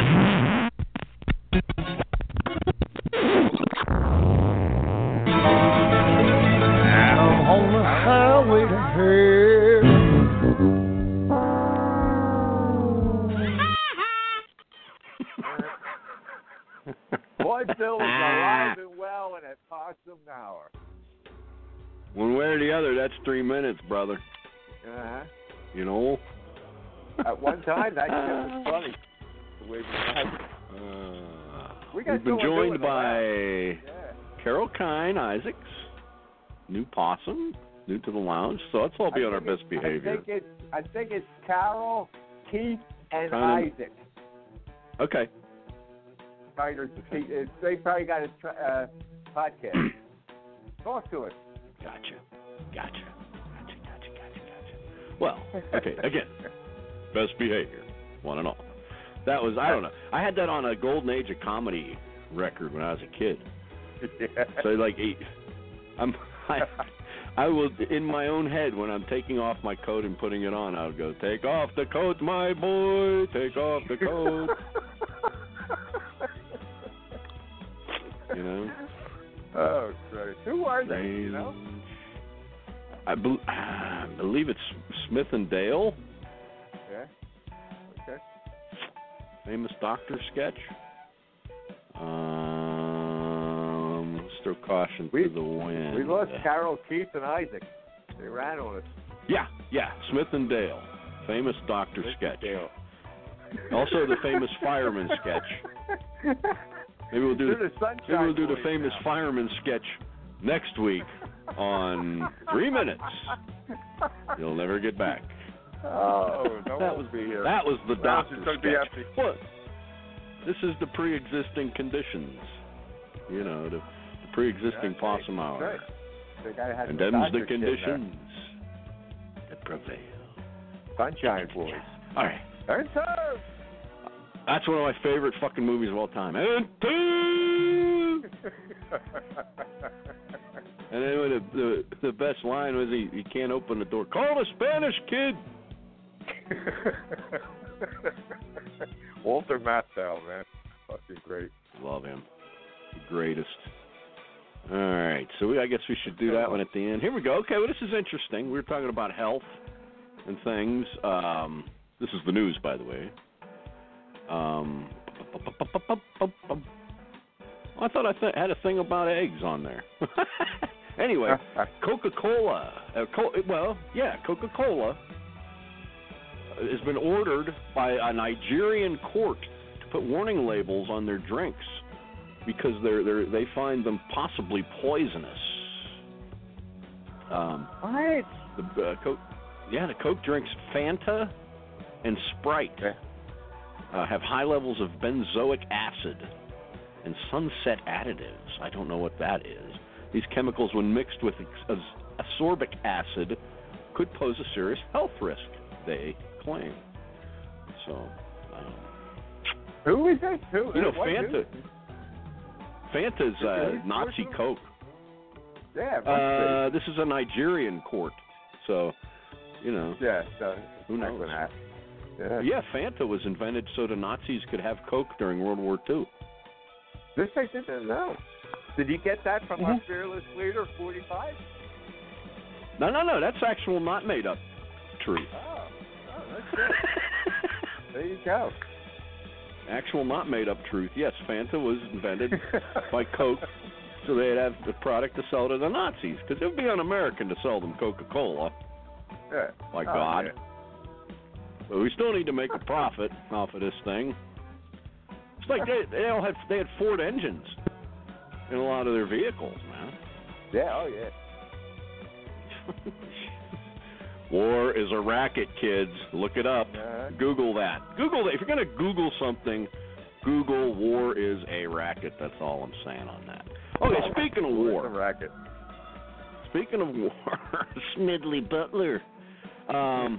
I'm on the highway to hell. Boy, Bill is alive and well and at Possum Hour. One way or the other, that's three minutes, brother. Uh-huh. You know? At one time, that shit was funny. The way we had it. Uh, We got we've been someone joined doing by it. Carol Kine Isaacs, new possum, new to the lounge. So let's all be I on our think best it's- behavior. I think it's, I think it's Carol, Keith, and Kind of- Isaac. Okay. Writers, it's- they probably got a tra- uh, podcast. Talk to us. Gotcha. Gotcha. Gotcha, gotcha, gotcha, gotcha. Well, okay, again, best behavior, one and all. That was, I don't know. I had that on a Golden Age of Comedy record when I was a kid. Yeah. So, like, I'm, I, I will, in my own head, when I'm taking off my coat and putting it on, I'll go, take off the coat, my boy, take off the coat. You know? Oh, great. Who are they, you know? I, be, I believe it's Smith and Dale. Yeah. Okay. Famous doctor sketch. Um, let's throw caution We- to the wind. We lost Carol, Keith, and Isaac. They ran on us. Yeah, yeah, Smith and Dale. Famous doctor Smith sketch. and Dale. Also the famous fireman sketch. Maybe we'll do To the, the Sunshine maybe we'll do the Boys famous now. fireman sketch next week on Three Minutes. You'll never get back. Oh, no That one was will be here. That was the Well, doctor it's gonna be sketch. empty. What? This is the pre-existing conditions. You know, the, the pre-existing That's possum right. hour. That's right. The guy had And some them's the doctor shit there. conditions that prevail. Sunshine Boys. All right. And serve. That's one of my favorite fucking movies of all time. And two. And then the, the the best line was he, he can't open the door. Call the Spanish kid. Walter Matthau, man. Fucking great. Love him. The greatest. All right. So we, I guess we should do that one at the end. Here we go. Okay, well, this is interesting. We were talking about health and things. Um, this is the news, by the way. Um, I thought I th- had a thing about eggs on there. Anyway, Coca-Cola. Uh, Co- well, yeah, Coca-Cola has been ordered by a Nigerian court to put warning labels on their drinks because they're, they're they find them possibly poisonous. Um, what? The uh, Coke, yeah, the Coke drinks Fanta and Sprite uh, have high levels of benzoic acid and sunset additives. I don't know what that is. These chemicals, when mixed with ex- ascorbic acid, could pose a serious health risk, they claim. So, um, who is this? Who? You know, what, Fanta. Who? Fanta's uh, Nazi Coke. Yeah. Uh, this is a Nigerian court, so you know. Yeah. So who knows? Yeah. yeah, Fanta was invented so the Nazis could have Coke during World War Two. This I didn't know. Did you get that from mm-hmm. our fearless leader, forty-five? No, no, no. That's actual, not made up truth. Oh, oh that's good. There you go. Actual, not made up truth. Yes, Fanta was invented by Coke, so they'd have the product to sell to the Nazis, because it would be un-American to sell them Coca-Cola. Yeah. My oh, God. Yeah. But we still need to make a profit off of this thing. It's like they, they all had they had Ford engines in a lot of their vehicles, man. Yeah, oh yeah. War is a racket, kids. Look it up. Uh-huh. Google that. Google that. If you're going to Google something, Google war is a racket. That's all I'm saying on that. Okay, speaking of war. A racket. Speaking of war, Smidley Butler. Um,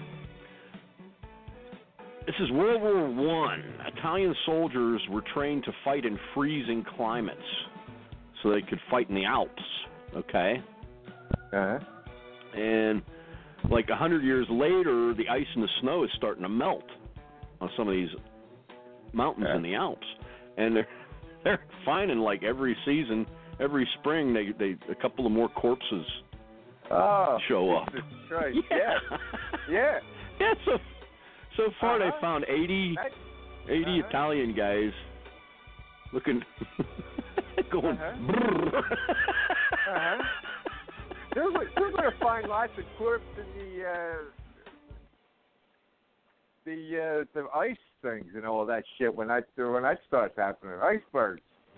this is World War One. Italian soldiers were trained to fight in freezing climates so they could fight in the Alps, okay? Uh-huh. And like a hundred years later, the ice and the snow is starting to melt on some of these mountains yeah. in the Alps, and they're they're finding like every season, every spring, they they a couple of more corpses oh, show up. Right. Yeah, yeah, yeah. yeah. So so far uh-huh. they found eighty, eighty uh-huh. Italian guys looking going. Uh-huh. uh-huh. They're, they're going to find lots of corpses in the uh, the uh, the ice things and all that shit when that when that starts happening. Icebergs.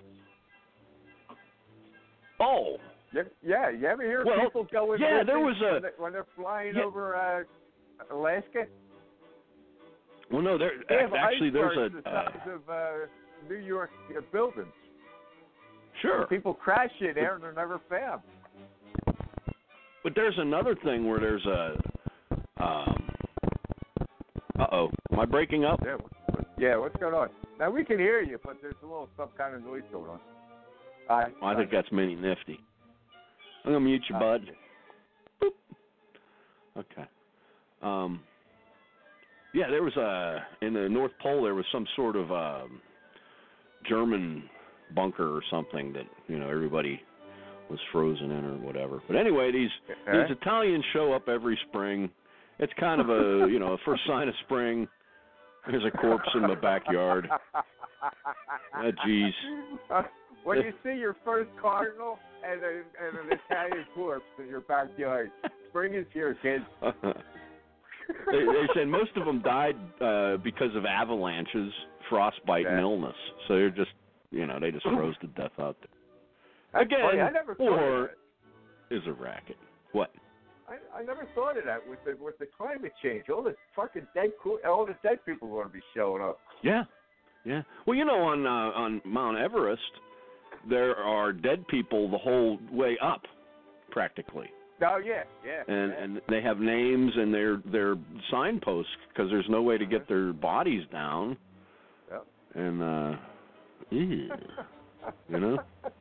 Oh. Yeah, yeah. You ever hear well, people going? Yeah, there was a when, they, when they're flying yeah. over uh, Alaska. Well, no, there they have actually there's a the size uh, of uh, New York uh, buildings. Sure. And people crash in there and they're never found. But there's another thing where there's a. Um, uh oh, am I breaking up? Yeah, yeah. What's going on? Now we can hear you, but there's a little some kind of noise going on. Uh, well, I think that's Mini Nifty. I'm gonna mute you, uh, bud. Boop. Okay. Um. Yeah, there was a in the North Pole. There was some sort of um, German bunker or something that you know everybody was frozen in or whatever. But anyway, these uh-huh. these Italians show up every spring. It's kind of a, you know, first sign of spring, there's a corpse in the backyard. Oh, geez. Uh, when you see your first cardinal and, a, and an Italian corpse in your backyard, spring is here, kids. they, they said most of them died uh, because of avalanches, frostbite, yeah. and illness. So they're just, you know, they just froze to death out there. Again, funny. I never thought war of that. is a racket. What? I, I never thought of that with the with the climate change. All the fucking dead, all the dead people are going to be showing up. Yeah, yeah. Well, you know, on uh, on Mount Everest, there are dead people the whole way up, practically. Oh yeah, yeah. And yeah. and they have names and their their signposts because there's no way to get their bodies down. Yep. And uh, ew, you know.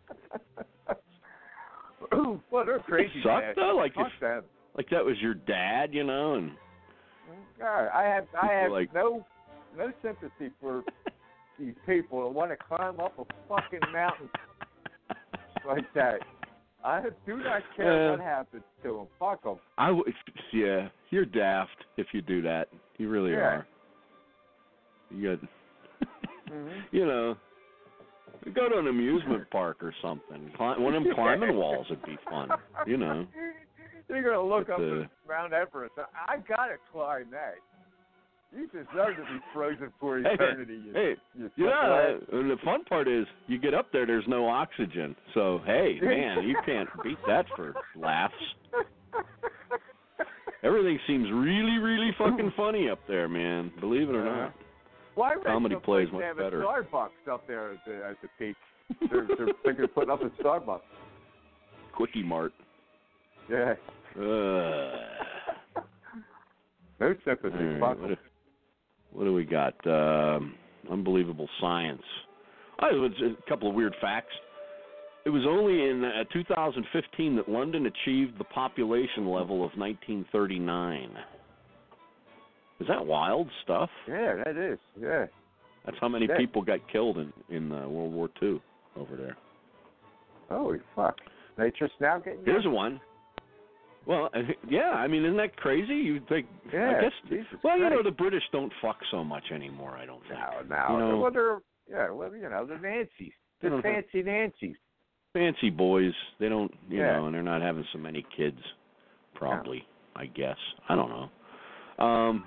Well, they're crazy. It sucked man. though, like Fuck if, them. like that was your dad, you know, and I have I have like, no no sympathy for these people that want to climb up a fucking mountain like that. I do not care Uh, what happens to him. Fuck him. I w- yeah, you're daft if you do that. You really Yeah. are. You got, Mm-hmm. you know, go to an amusement park or something. Climb, one of them climbing walls would be fun. You know. You're gonna look But, up uh, at Mount Everest. I gotta climb that. You deserve to be frozen for Hey, eternity. you, hey, you yeah. fuckhead. And the fun part is, you get up there. There's no oxygen. So hey, man, you can't beat that for laughs. Everything seems really, really fucking funny up there, man. Believe it or Uh-huh. not. Why Comedy plays much they have better. a Starbucks up there at the, at the peak? They're, they're thinking of putting up a Starbucks. Quickie Mart. Yeah. Uh, No sympathy. all right, Fuck what, 'em. do, what do we got? Um, unbelievable science. Oh, it was a couple of weird facts. It was only in uh, two thousand fifteen that London achieved the population level of nineteen thirty-nine. Is that wild stuff? Yeah, that is. Yeah. That's how many Yeah. people got killed in, in uh, World War Two over there. Holy fuck. They just now getting. Here's one. Well, uh, yeah, I mean, isn't that crazy? You think? Yeah, I guess. Jesus Well, you know, Christ. the British don't fuck so much anymore. I don't think. No, no. You know, well, they're, yeah, well, you know, the Nancy's. They The don't have- fancy Nancy's. fancy boys. They don't, you Yeah. know, and they're not having so many kids. Probably, I guess. I don't know. Um,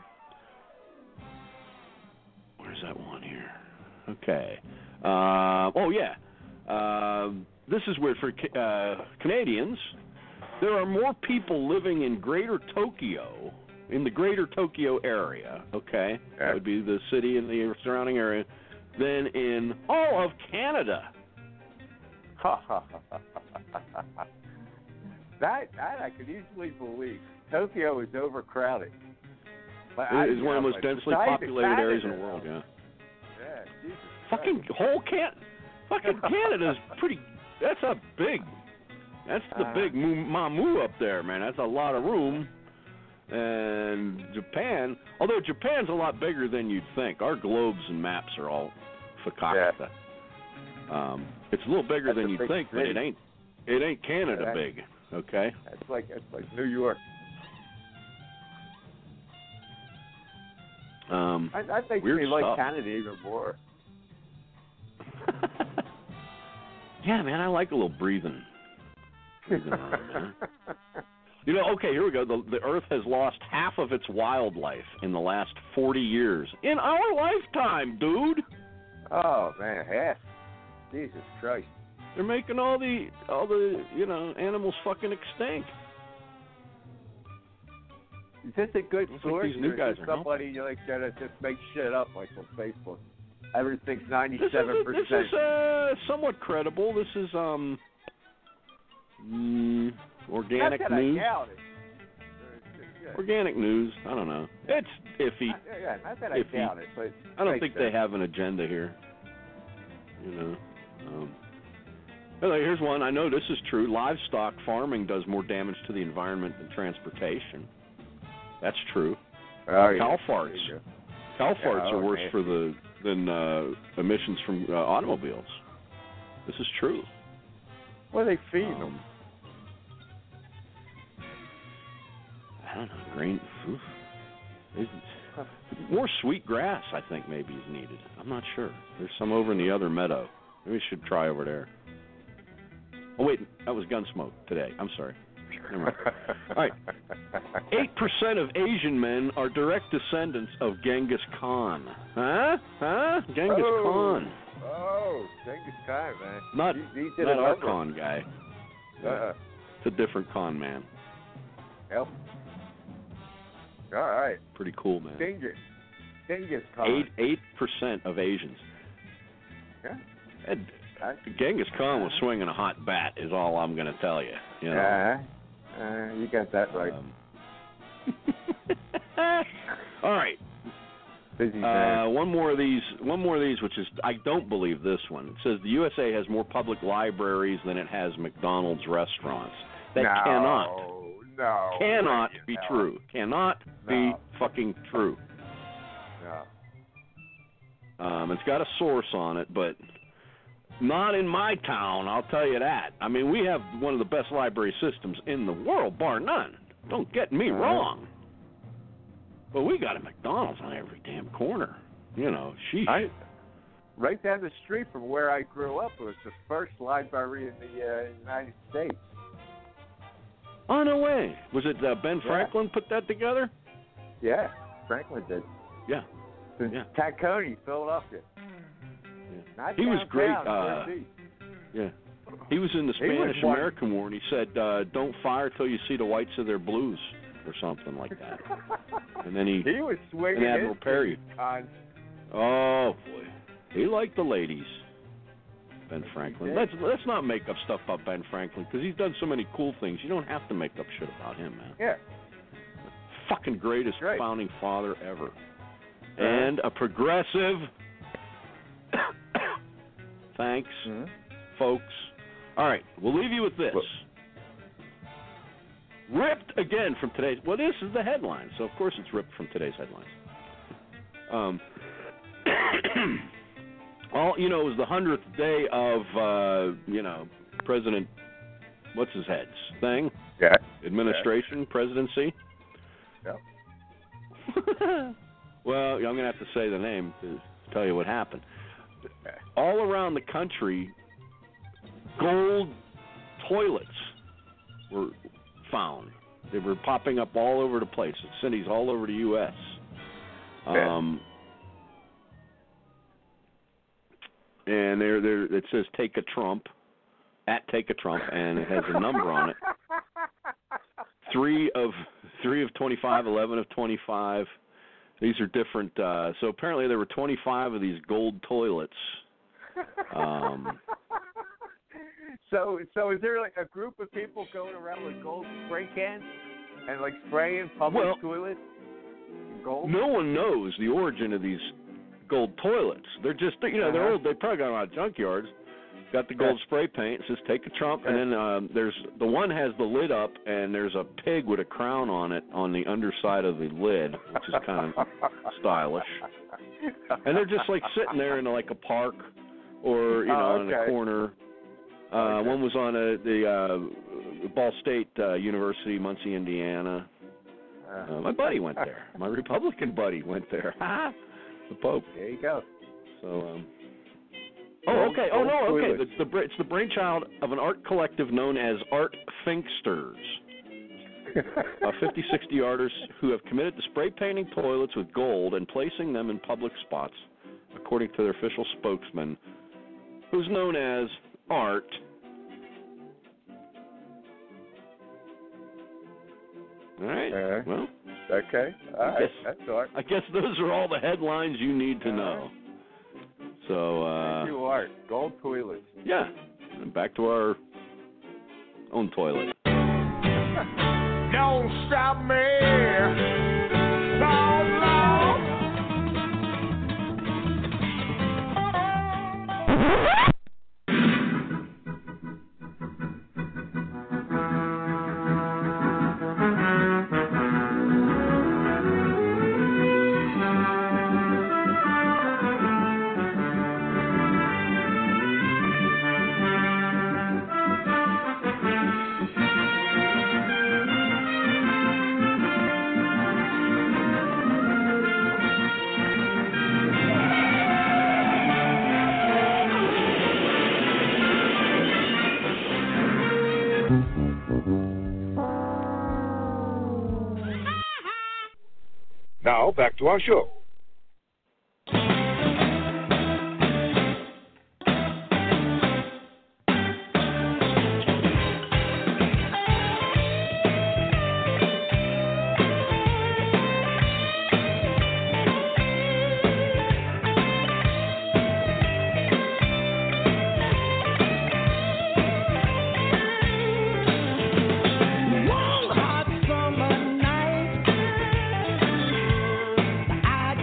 where's that one here? Okay. Uh, oh yeah. Uh, this is weird for uh, Canadians. There are more people living in Greater Tokyo, in the Greater Tokyo area. Okay, that would be the city and the surrounding area, than in all of Canada. that that I could easily believe. Tokyo is overcrowded. But It is one of the most but densely besides populated Canada, areas in the world. Yeah. Yeah, Jesus Fucking whole can, fucking Canada's pretty. That's a big. That's the Uh, big moo, mamu up there, man. That's a lot of room. And Japan, although Japan's a lot bigger than you'd think. Our globes and maps are all fakakta. Um, it's a little bigger That's than a you'd big think, but city. it ain't. It ain't Canada Yeah, that- big. Okay. That's like that's like New York. Um, I, I think weird they like stuff. Canada even more. Yeah, man, I like a little breathing. breathing around, man. You know, okay, here we go. The, the Earth has lost half of its wildlife in the last forty years. In our lifetime, dude. Oh man, half. Jesus Christ. They're making all the all the you know animals fucking extinct. Is this a good Looks like source? these new or is guys this are somebody like that just makes shit up like on Facebook? Everything's This is ninety-seven this percent. is uh, somewhat credible. This is um mm, organic Not that news. I doubt it. Yeah. Organic news. I don't know. It's iffy. Not, yeah, not that I Iffy. doubt it, but I don't makes think sense. they have an agenda here. You know. Um, anyway, here's one. I know this is true. Livestock farming does more damage to the environment than transportation. That's true. Oh, yeah. Cow farts. There you go. Cow farts Yeah, are oh, worse man. for the than uh, emissions from uh, automobiles. This is true. What are they feeding Um, them? I don't know. Grain. Oof. It's- More sweet grass, I think, maybe is needed. I'm not sure. There's some over in the other meadow. Maybe we should try over there. Oh, wait. That was Gunsmoke today. I'm sorry. Never mind. All right. eight percent of Asian men are direct descendants of Genghis Khan. Huh? Huh? Genghis oh. Khan. Oh, Genghis Khan, man. Not, he, he did not a our number. Khan guy. Uh-uh. It's a different con man. Yep. All right. Pretty cool, man. Genghis. Genghis Khan. Eight eight percent of Asians. Yeah. And Genghis Khan was swinging a hot bat, is all I'm going to tell you. You know. Uh, uh, you got that right. Um, all right. Busy Uh, man. one more of these. One more of these, which is I don't believe this one. It says the U S A has more public libraries than it has McDonald's restaurants. That no, cannot, no, cannot way be in hell. true. Cannot No. be fucking true. No. Um, it's got a source on it, but Not in my town, I'll tell you that. I mean, we have one of the best library systems in the world, bar none. Don't get me wrong. But we got a McDonald's on every damn corner. You know, sheesh. I, right down the street from where I grew up, it was the first library in the uh, United States. Oh, no way. Was it uh, Ben Franklin yeah. put that together? Yeah, Franklin did. Yeah. In yeah. Tacony, Philadelphia. Yeah. He was great. Uh, yeah. He was in the Spanish-American War, and he said, uh, don't fire till you see the whites of their blues, or something like that. And then he, he was swinging and Admiral Perry. On. Oh, boy. He liked the ladies. Ben Franklin. Let's let's not make up stuff about Ben Franklin because he's done so many cool things. You don't have to make up shit about him, man. Yeah. Fucking greatest right. founding father ever, uh-huh. and a progressive. Thanks, mm-hmm. folks. All right, we'll leave you with this. Ripped again from today's. Well, this is the headline, so of course it's ripped from today's headlines. Um. All you know, it was the hundredth day of uh, you know President, what's his head's thing? Yeah. Administration, yeah. presidency. Yeah. Well, I'm gonna have to say the name to tell you what happened. All around the country, gold toilets were found. They were popping up all over the place. In cities all over the U S Um. Yeah. And there, there, it says "Take a Trump," at "Take a Trump," and it has a number on it. Three of three of twenty-five, eleven of twenty-five. These are different. Uh, so apparently there were twenty-five of these gold toilets. Um, so, so is there like a group of people going around with gold spray cans and like spraying public well, toilets? Gold? No one knows the origin of these gold toilets. They're just, you know, they're uh-huh. old. They probably got them out of junkyards. Got the gold spray paint. It says "Take a Trump," and then um, there's the one has the lid up, and there's a pig with a crown on it on the underside of the lid, which is kind of stylish. And they're just like sitting there in like a park, or you know, oh, okay. in a corner. Uh, okay. One was on a, the uh, Ball State uh, University, Muncie, Indiana. Uh, my buddy went there. My Republican buddy went there. The Pope. There you go. So, um, oh, okay. Oh, no, okay. It's the it's the brainchild of an art collective known as Art Finksters. uh, fifty, sixty artists who have committed to spray painting toilets with gold and placing them in public spots, according to their official spokesman, who's known as Art. All right. Uh, well. Okay. All right. Guess, That's all right. I guess those are all the headlines you need to know. So, uh... Thank you, Art. Gold toilets. Yeah. And back to our own toilet. Don't stop me. No, no. Now, back to our show. One hot summer night, I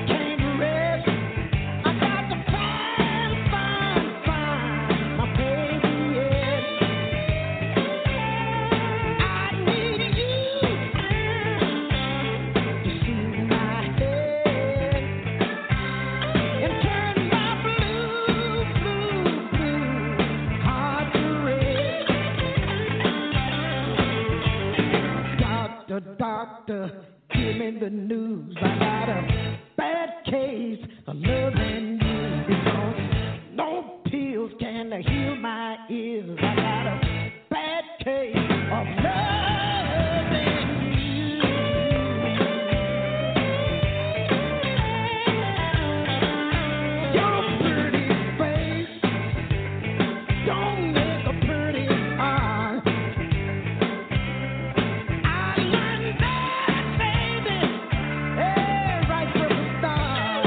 case of loving you because no pills can heal my ears. I got a bad case of loving you. Your pretty face don't make a pretty heart. I learned that, baby, eh, right from the start.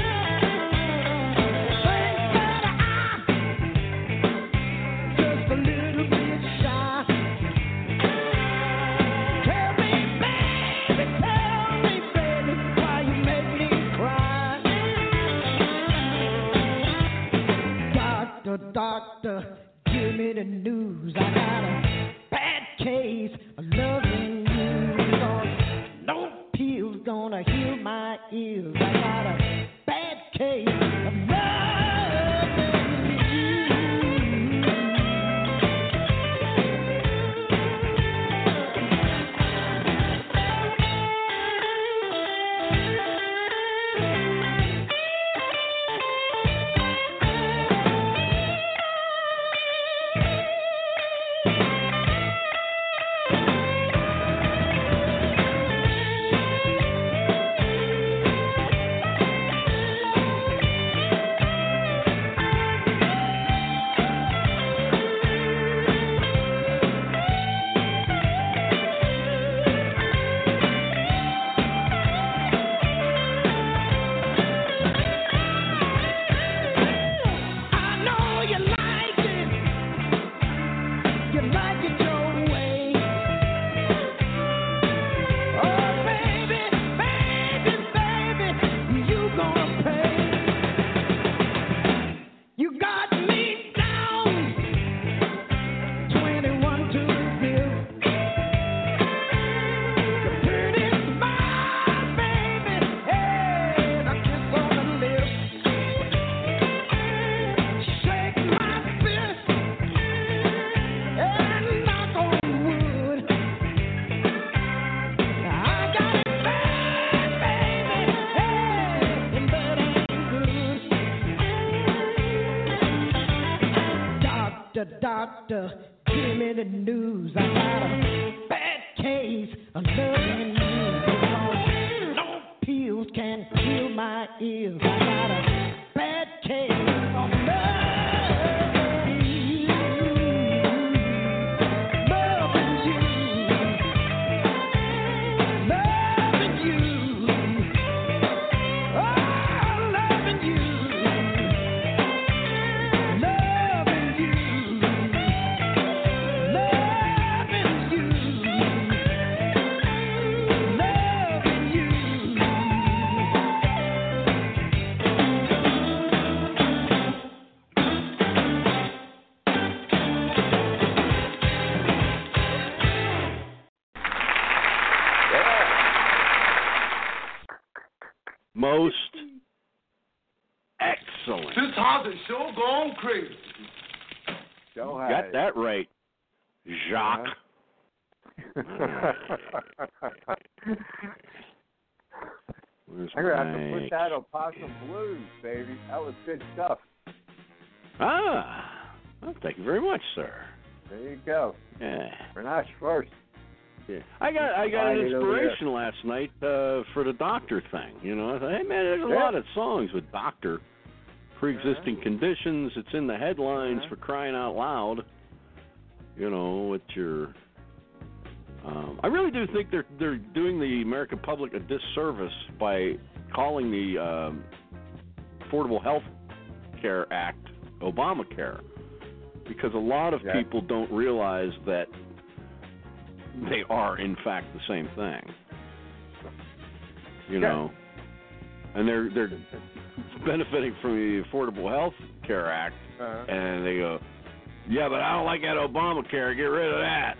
Think that I'm just a little bit shy. Tell me, baby, tell me, baby, why you make me cry. Doctor, doctor, give me the news. I got a bad case of loving you because no pills gonna heal my ears. I got a bad case of loving doctor, give me the news. I got a bad case of loving you because no pills can heal my ears. I got a bad case of loving you, loving you, loving you, oh, loving you. Most excellent. This house is so gone crazy. Go Got that right, Jacques. Where's I'm gonna have to my- put that on Possum Blues, baby. That was good stuff. Ah, well, thank you very much, sir. There you go. Yeah. Renash first. Yeah. I got I got an Slide it over inspiration last night uh, for the doctor thing. You know, I thought, hey man, there's a Yeah. lot of songs with doctor, pre-existing conditions. It's in the headlines Uh-huh. for crying out loud. You know, with your. Um, I really do think they're they're doing the American public a disservice by calling the um, Affordable Health Care Act Obamacare, because a lot of Yeah. people don't realize that they are in fact the same thing. You Yeah. know, and they're they're benefiting from the Affordable Health Care Act, Uh-huh. and they go, yeah, but I don't like that Obamacare. Get rid of that.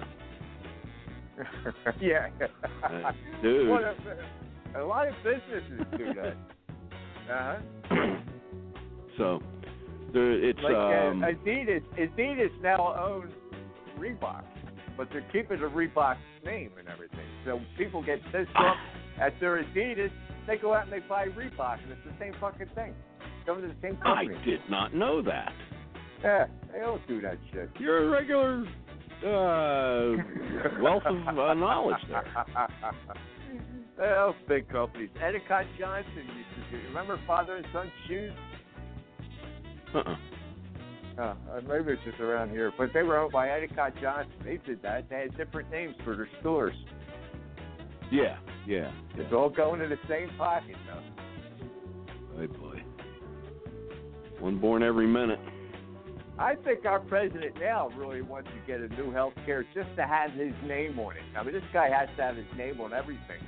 yeah. Uh, dude. Well, a, a lot of businesses do that. Uh-huh. So, there, it's like um, uh, Adidas. Adidas now owns Reebok, but they're keeping the Reebok name and everything. So people get pissed off at their Adidas they go out and they buy Reebok, and it's the same fucking thing. Going to the same company. I did not know that. Yeah, they don't do that shit. You're a regular uh, wealth of uh, knowledge there. Well, big companies. Endicott Johnson used to do. Remember Father and Son Shoes? Uh-uh. Oh, uh, maybe it's just around here. But they were owned by Endicott Johnson. They did that. They had different names for their stores. Yeah, yeah. It's all going in the same pocket, though. Oh, boy. One born every minute. I think our president now really wants to get a new health care just to have his name on it. I mean, this guy has to have his name on everything.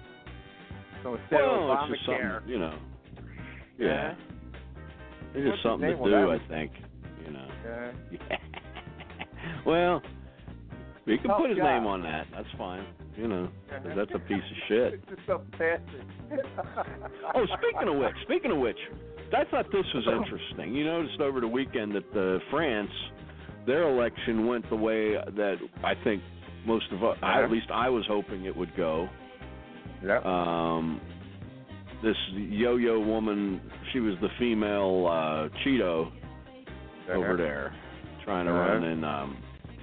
So instead well, of it's just Obamacare, something, you know. Yeah. yeah. It's just something to do, I think. You know. Yeah. yeah. Well, he can Tough put his job. name on that. That's fine. You know, 'cause that's a piece of shit. It's just so fancy. Oh, speaking of which, speaking of which, I thought this was interesting. You noticed over the weekend that uh, France, their election went the way that I think most of us, Uh-huh. at least I was hoping it would go. Yeah. Um, this yo-yo woman, she was the female uh, Cheeto Uh-huh. over there, trying to Uh-huh. run in um,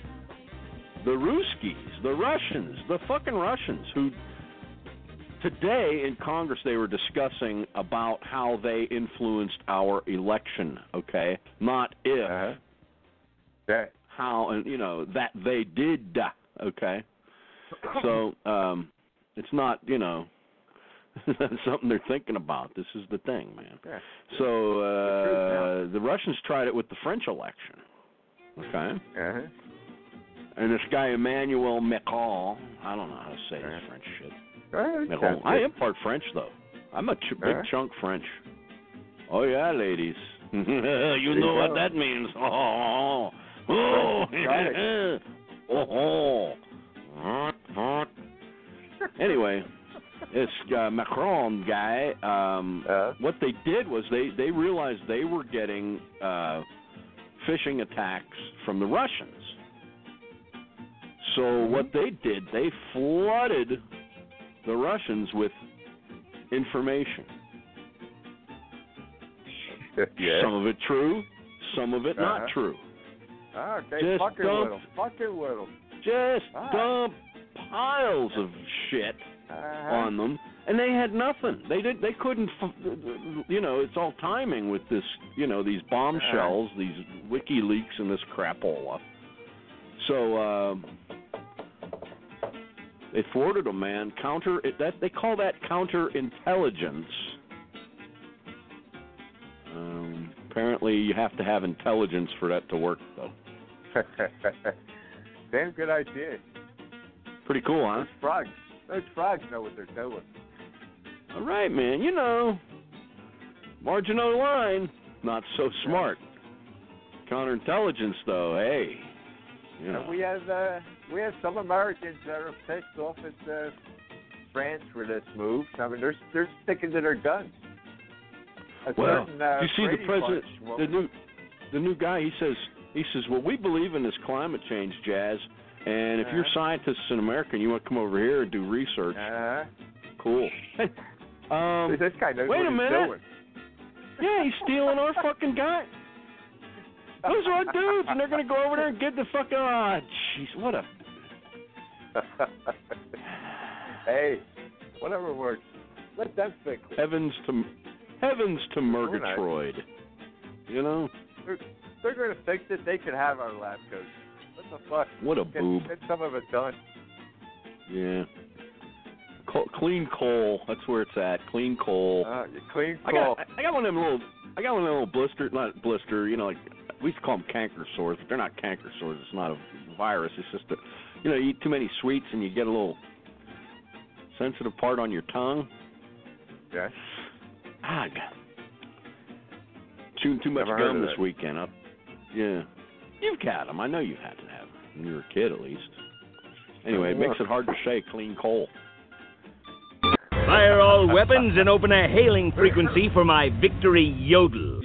the Ruskies, the Russians, the fucking Russians, who today in Congress they were discussing about how they influenced our election, okay? Not if, Uh-huh. Yeah. how, and you know, that they did, okay? So, um, it's not, you know, something they're thinking about. This is the thing, man. Yeah. So uh, the Russians tried it with the French election, okay? Uh-huh. And this guy Emmanuel Macron, I don't know how to say this French shit. Uh, Macron. I am part French though. I'm a ch- big Uh-huh. chunk French. Oh yeah, ladies. You know what that means. Oh, oh, oh, oh. Anyway, this uh, Macron guy, um, uh, what they did was they, they realized they were getting uh, phishing attacks from the Russians. So mm-hmm. what they did, they flooded the Russians with information. Yeah. Some of it true, some of it Uh-huh. not true. Ah, okay, Just fucking dump- little, fucking little. Just Ah. dump piles of shit Uh-huh. on them, and they had nothing. They did. They couldn't. f- You know, it's all timing with this. You know, these bombshells, these WikiLeaks, and this crapola. So um, they thwarted them, man. Counter. That they call that counterintelligence. Um, apparently, you have to have intelligence for that to work, though. Damn good idea. Pretty cool, huh? Those frogs. Those frogs know what they're doing. All right, man. You know, marginal line, not so smart. Counterintelligence, though, hey. You know. And we have uh, we have some Americans that are pissed off at uh, France for this move. I mean, they're they're sticking to their guns. A Well, certain, uh, you see the Brady president, Bunch the woman- new, the new guy. He says, he says, well, we believe in this climate change, Jazz, and if you're Uh-huh. scientists in America and you want to come over here and do research, Uh-huh. cool. um, this guy knows wait what a he's minute. doing. Yeah, he's stealing our fucking guy. Those are our dudes, and they're gonna go over there and get the fucking. Ah, jeez, what a. Hey, whatever works. Let them fix it. Heavens to, heavens to We're not- Murgatroyd. You know. They're, they're going to fix it. They can have our lab coats. What the fuck? What a get, boob. Get some of it done. Yeah. Coal, clean coal. That's where it's at. Clean coal. Uh, you clean I coal. got, I got one of them little. I got one of them little blister, not blister. You know, like we used to call them canker sores, but they're not canker sores. It's not a virus. It's just a, you know, you eat too many sweets and you get a little sensitive part on your tongue. Yeah. Ah, I got chewing too much Never heard gum of this that. weekend. Up. Yeah. You've had them. I know you've had to have them when you were a kid, at least. Anyway, it makes it hard to say clean coal. Fire all weapons and open a hailing frequency for my victory yodel.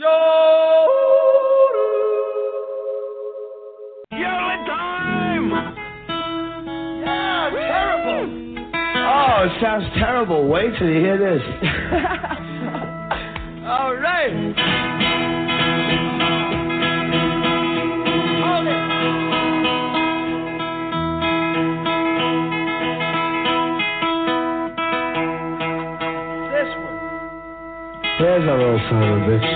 Yodeling time! Yeah, terrible. Oh, it sounds terrible. Wait till you hear this. All right. Hold it. This one. There's our old son of a bitch.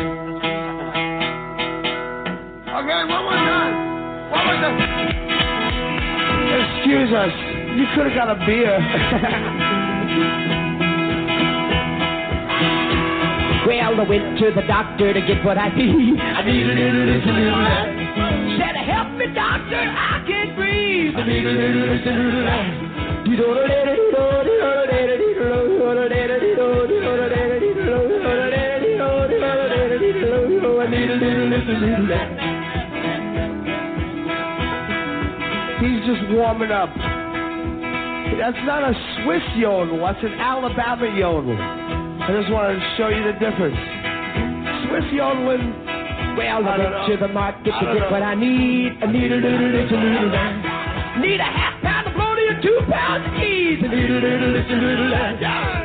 Okay, one more time. One more time. Excuse us. You could have got a beer. Well, I went to the doctor to get what I need. I need a little this, a little that. Said, help me, doctor, I can't breathe. I need a little this, a little that. He's just warming up. That's not a Swiss yodel. That's an Alabama yodel. I just wanted to show you the difference. Swiss yodeling. Well, I went to the market to get what I need. I need a little this, a little that. Need a half pound of floaty and two pounds of cheese. I need a little this, a little that.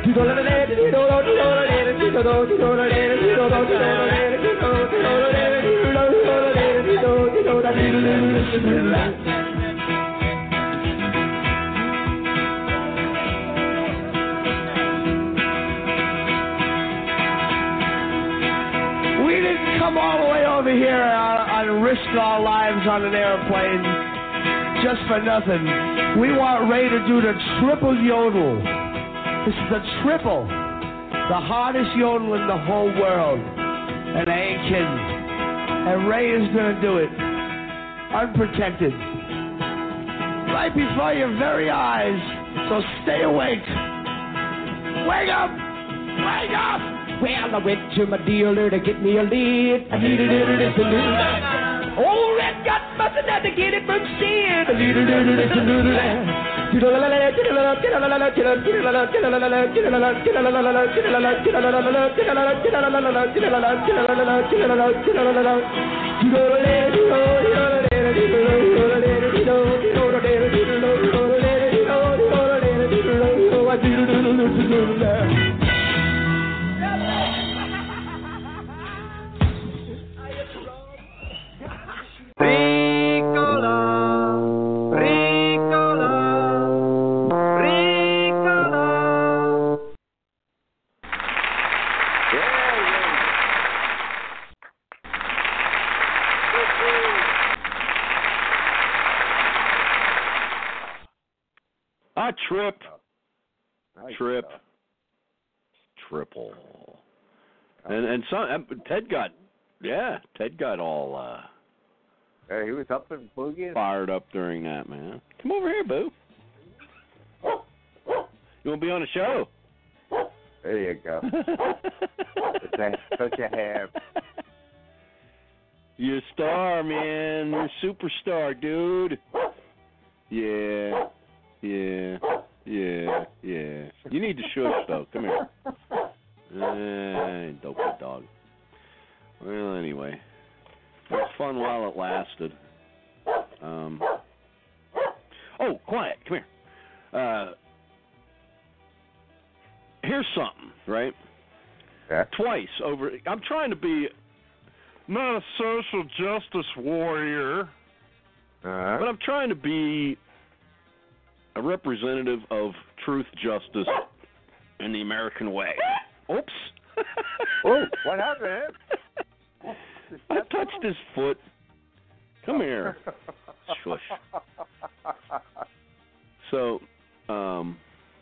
We didn't come all the way over here and, and risk our lives on an airplane just for nothing. We want Ray to do the triple yodel. This is the triple, the hardest yodel in the whole world. And I ain't kidding. And Ray is going to do it, unprotected, right before your very eyes. So stay awake. Wake up! Wake up! Well, I went to my dealer to get me a lid. I need a little this, a little that. Old red gut mustn't have to get it from sin. I need a little this, a little that. Ah, trip. Trip. Triple. And and some Ted got yeah, Ted got all uh Hey, he was up and boogieing. Fired up during that, man. Come over here, Boo. You want to be on the show? There you go. That's such a ham. You're a star, man. You're a superstar, dude. Yeah. Yeah. Yeah. Yeah. You need to shush, though. Come here. Uh, dope dog. Well, anyway. It was fun while it lasted. Um. Oh, quiet. Come here. Uh, here's something, right? Yeah. Twice over. I'm trying to be not a social justice warrior, uh-huh. but I'm trying to be a representative of truth, justice, and the American way. Oops. Oh, what happened? I touched his foot. Come here. Shush. So, um,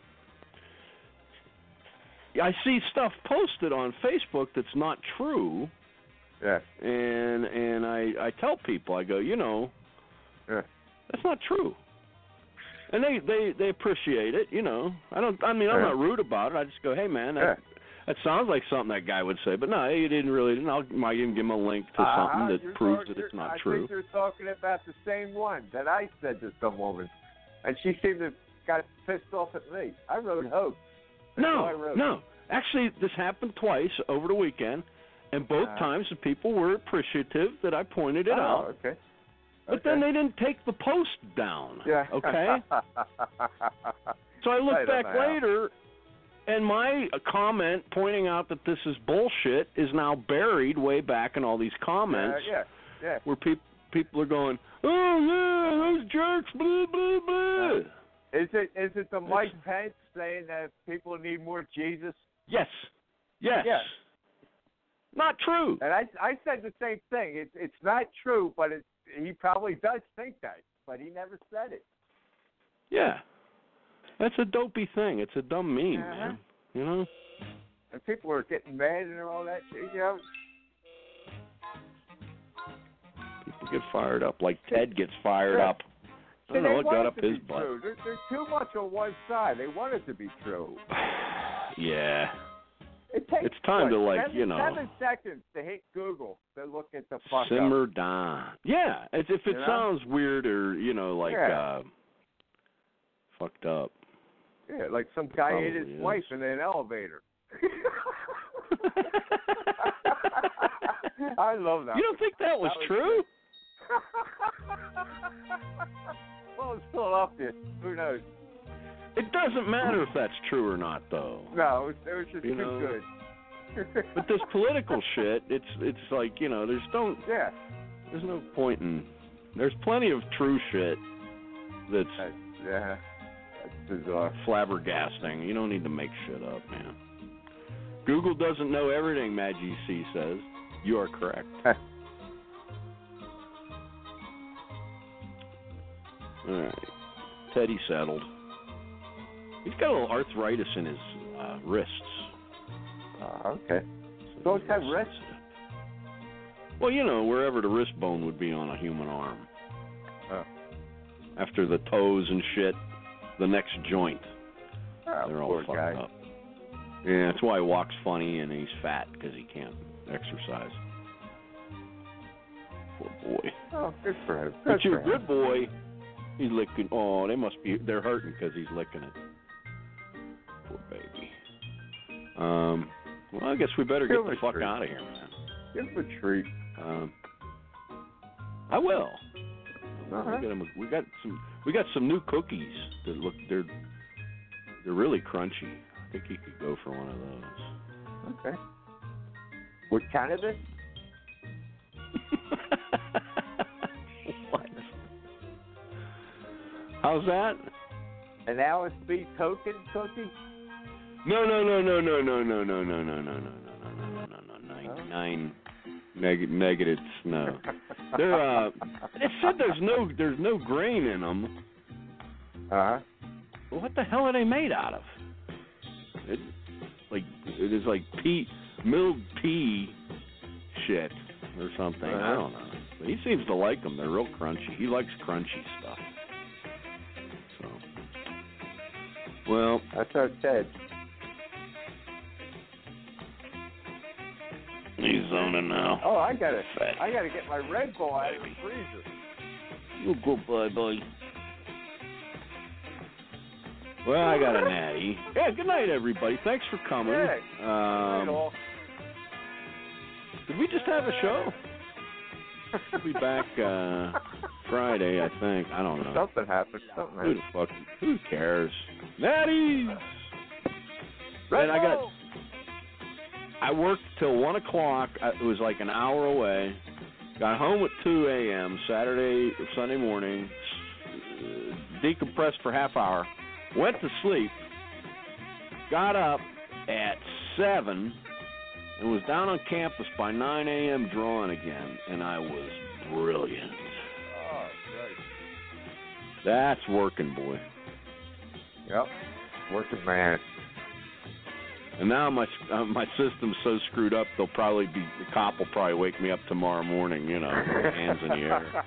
I see stuff posted on Facebook that's not true. Yeah. And and I, I tell people, I go, you know, yeah. that's not true. And they, they, they appreciate it, you know. I don't. I mean, I'm yeah. not rude about it. I just go, hey, man, that, yeah. that sounds like something that guy would say. But no, you didn't really. I might even give him a link to uh, something that proves that it's not I true. I think you're talking about the same one that I said to some woman, and she seemed to got pissed off at me. I wrote hoax. That's No, I wrote. no. Actually, this happened twice over the weekend, and both uh, times the people were appreciative that I pointed it oh, out. Okay. But okay. then they didn't take the post down. Yeah. Okay. So I look I don't back know. later, and my comment pointing out that this is bullshit is now buried way back in all these comments Yeah, yeah, yeah. where people people are going, oh, yeah, those jerks, blah, blah, blah. Is it is it the Mike Pence saying that people need more Jesus? Yes. Yes. Yeah. Not true. And I I said the same thing. It's it's not true, but it, he probably does think that, but he never said it. Yeah. That's a dopey thing. It's a dumb meme, Uh-huh. man. You know? And people are getting mad and all that shit, you know. People get fired up like Ted gets fired Yeah. up. I See, don't know they what want got it up to his be butt. True. They're, they're too much on one side. They want it to be true. Yeah. It takes It's time what, to, like, seven, you know, seven seconds to hit Google to look at the fuck simmer up. down. Yeah. As if it You know? sounds weird or, you know, like Yeah. uh, fucked up. Yeah, like some guy Probably ate his is. wife in an elevator. I love that. You don't think that was, That was true? Well, it's Philadelphia. Who knows? It doesn't matter if that's true or not, though. No, it was, it was just You too know? good. But this political shit, it's it's like, you know, there's don't Yeah. there's no point in there's plenty of true shit that's That's, yeah. That's bizarre. flabbergasting. You don't need to make shit up, man. Google doesn't know everything, Maggie C says. You are correct. All right. Teddy settled. He's got a little arthritis in his uh, wrists. Oh, okay. Dogs have wrists? Well, you know, wherever the wrist bone would be on a human arm. Oh. After the toes and shit, the next joint. Oh, They're all poor fucked guy. up. Yeah, that's why he walks funny and he's fat, because he can't exercise. Poor boy. Oh, good for him. Good But you're a for him. good boy. He's licking. Oh, they must be. They're hurting because he's licking it. Poor baby. Um. Well, I guess we better Give get him the a fuck treat. out of here, man. Give him a treat. Um. I will. All We right. got, 'em- we got some. We got some new cookies that look. They're. They're really crunchy. I think you could go for one of those. Okay. With cannabis? What? How's that? An L S D token cookie? No, no, no, no, no, no, no, no, no, no, no, no, no, no, no, no, no, nine, nine neg- negatives. No, they're. Uh, it said there's no, there's no grain in them. Uh huh. Well, what the hell are they made out of? It, like, it is like pea, milled pea shit or something. I Uh-huh. don't know. But he seems to like them. They're real crunchy. He likes crunchy stuff. So, well, That's our Ted. he's zoning now. Oh, I gotta, Fat. I gotta get my Red Bull out of the freezer. You good boy, boy. Well, I got a natty. Yeah, good night, everybody. Thanks for coming. Yeah. Um, all. did we just have a show? We'll be back uh, Friday, I think. I don't know. Something happened. Something Who the happened. fuck? Who cares? Natties! And I got. I worked till one o'clock. I- It was like an hour away. Got home at two a.m. Saturday, Sunday morning. uh, Decompressed for half hour. Went to sleep. Got up at seven and was down on campus by nine a.m. drawing again, and I was brilliant. Oh, great. That's working, boy. Yep. Working man. And now my uh, my system's so screwed up, they'll probably be the cop will probably wake me up tomorrow morning, you know, hands in the air.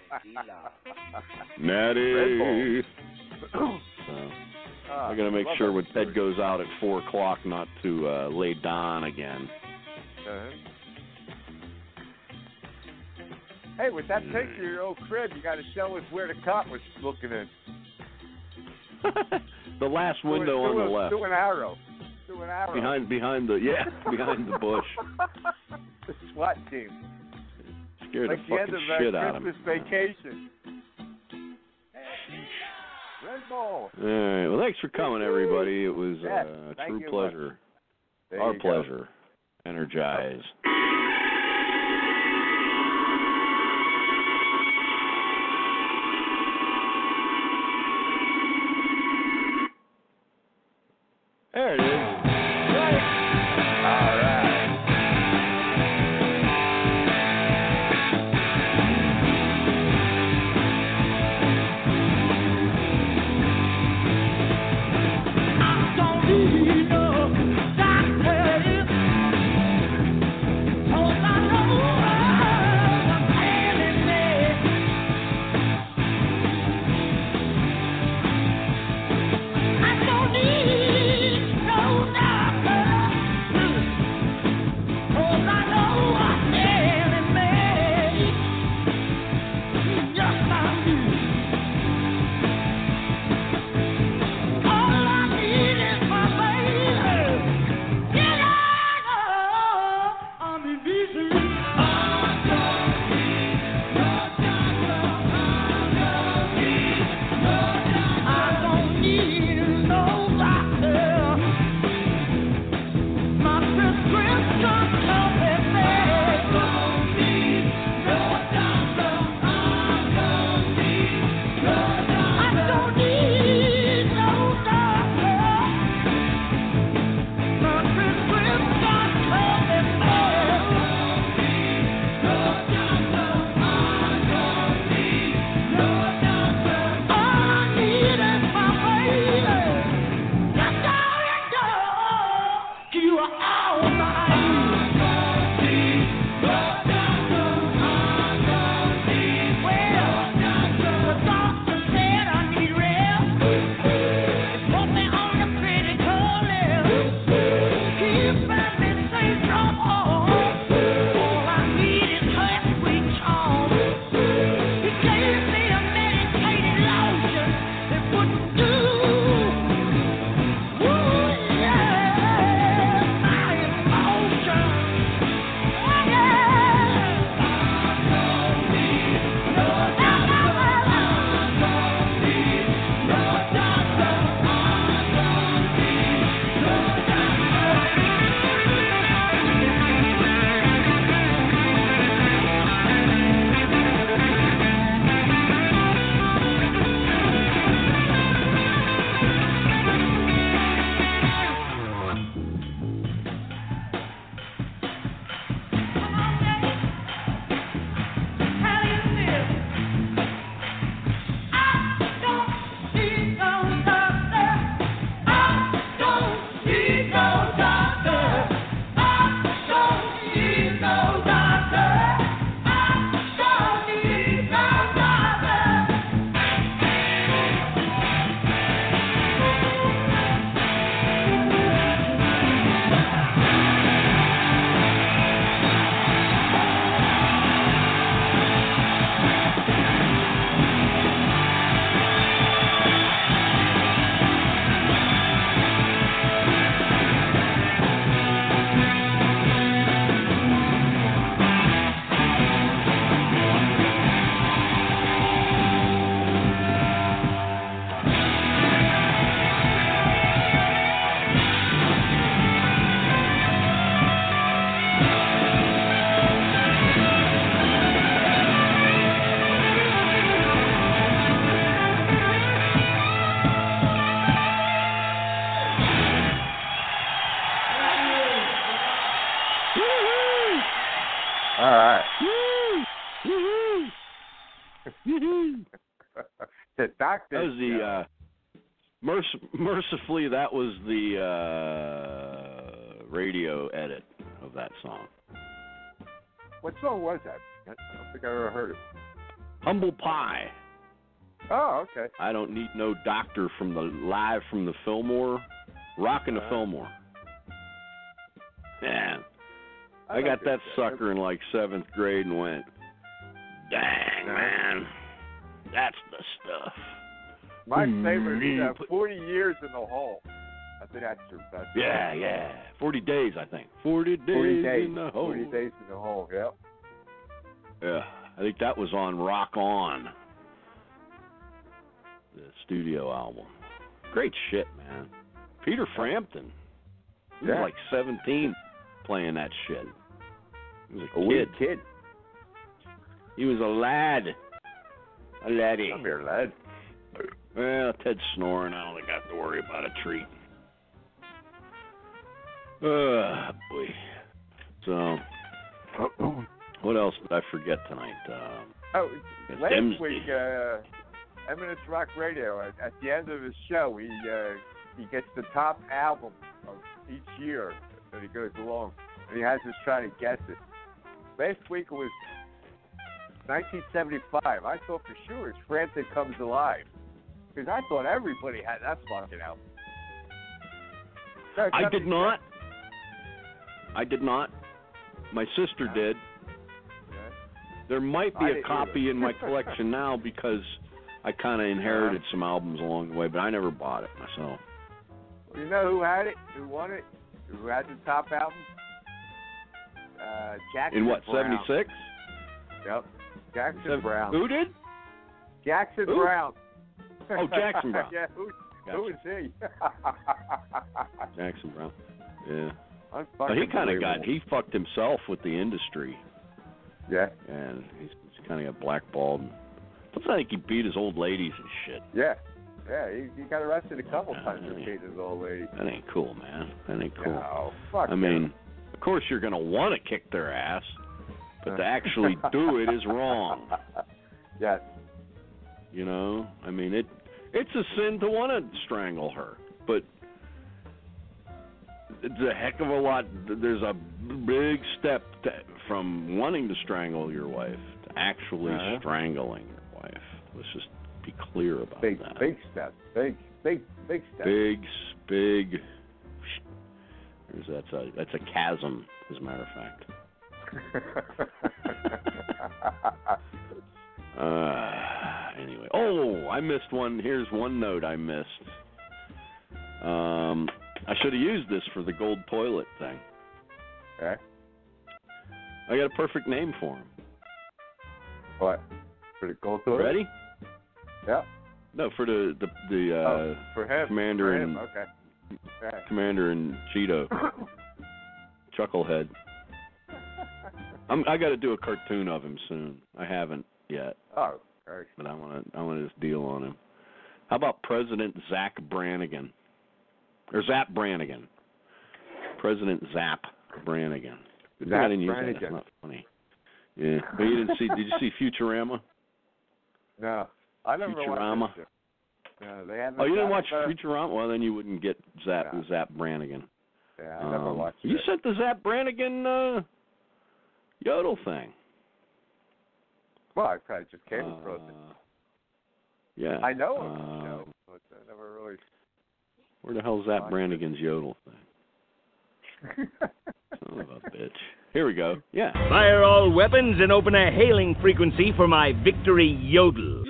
Natty. So Ah, I got to make love sure that when story. Ted goes out at four o'clock, not to uh, lay Don again. Uh-huh. Hey, with that picture of your old crib, you got to show us where the cop was looking in. The last window do, on do the a, left, Do an arrow. Do an arrow. behind behind the yeah, behind the bush. The SWAT team. Scared like the the end fucking of uh, shit out of me. Christmas vacation. Red Bull. All right. Well, thanks for coming, everybody. It was Yes, uh, a thank true you pleasure. There Our you go. pleasure. Energize. There it is. All right. All right. The doctor. That was the uh, merc- mercifully that was the uh, radio edit of that song. What song was that? I don't think I ever heard it. Humble Pie. Oh, okay. I don't need no doctor from the live from the Fillmore, rocking the uh, Fillmore. Man, I, I got that sucker in like seventh grade and went, dang man, that's the stuff. My favorite is uh, forty years in the hole. I think that's your best. Yeah, song. yeah. Forty days, I think. Forty days, forty days in the hole. Forty days in the hole. Yep. Yeah, I think that was on Rock On. the studio album. Great shit, man. Peter Frampton. He was Yeah. like seventeen playing that shit. He was a A kid. weird kid. He was a lad. A laddie. Come here, lad. Well, Ted's snoring. I don't think I have to worry about a treat. Uh, boy. So, what else did I forget tonight? Um, Oh, it's last Dimsday. week, uh, Eminence Rock Radio, at, at the end of his show, he uh, he gets the top album of each year that he goes along, and he has us trying to guess it. Last week it was nineteen seventy-five. I thought for sure it's Frampton Comes Alive, because I thought everybody had that fucking album. No, I did not. I did not. My sister No. did. Yeah. There might I be a didn't copy either. in my collection now because I kind of inherited some albums along the way, but I never bought it myself. You know who had it? Who won it? Who had the top album? Uh, Jackson In what, Brown. seventy-six? Yep. Jackson Seven- Brown. Who did? Jackson Who? Brown. Oh, Jackson Brown. yeah, who, Gotcha. who is he? Jackson Brown. Yeah. But Unfucking he kind of got, believable. he fucked himself with the industry. Yeah. And he's, he's kind of got blackballed. Plus, I think he beat his old ladies and shit. Yeah. Yeah, he, he got arrested a couple Yeah, times for yeah. beating his old lady. That ain't cool, man. That ain't cool. No, fuck I mean, of course you're going to want to kick their ass, but to actually do it is wrong. Yes. You know? I mean, it it's a sin to want to strangle her, but it's a heck of a lot. There's a big step to, from wanting to strangle your wife to actually Uh-huh. strangling your wife. Let's just be clear about Big, that. big step. Big, big, big step. Big, big. There's, that's a that's a chasm, as a matter of fact. Uh, anyway, oh, I missed one. Here's one note I missed. Um, I should have used this for the gold toilet thing. Okay. I got a perfect name for him. What? For the gold toilet? Ready? Yeah. No, for the the the uh, oh, for him. commander for him. and Okay. Okay. commander and Cheeto, Chucklehead. I'm, I got to do a cartoon of him soon. I haven't yet. Oh, okay. But I want to I want to deal on him. How about President Zach Brannigan? Or Zap Brannigan. President Zap Brannigan. Good thing I Zap didn't use that. Brannigan. That's not funny. Yeah. But you didn't see? Did you see Futurama? No, I never Futurama. watched it. No, they haven't. Oh, you didn't done watch it, Futurama? Well, then you wouldn't get Zap No. Zap Brannigan. Yeah, I never Um, watched You it. sent the Zap Brannigan uh, yodel thing. Well, I probably just came Uh, across it. Yeah. I know of the Uh, show, but I never really. Where the hell's Zap Watched Brannigan's yodel thing? Son of a bitch. Here we go. Yeah. Fire all weapons and open a hailing frequency for my victory yodel.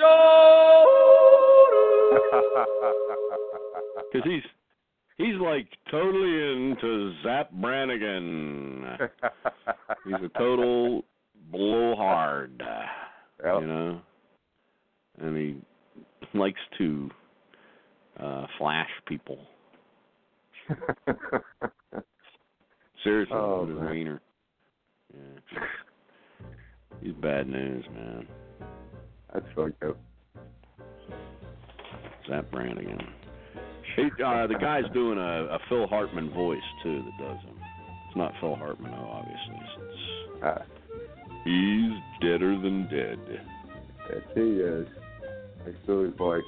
Because he's he's like totally into Zap Brannigan. He's a total blowhard, Yep. you know, and he likes to uh, flash people. Seriously, Oh, with his man. wiener. Yeah. He's bad news, man. That's fucked up. Zap Brannigan. He, uh, the guy's doing a, a Phil Hartman voice, too, that does him. It's not Phil Hartman, though, obviously. It's, Uh, he's deader than dead. yes, he is. That's Billy Boy.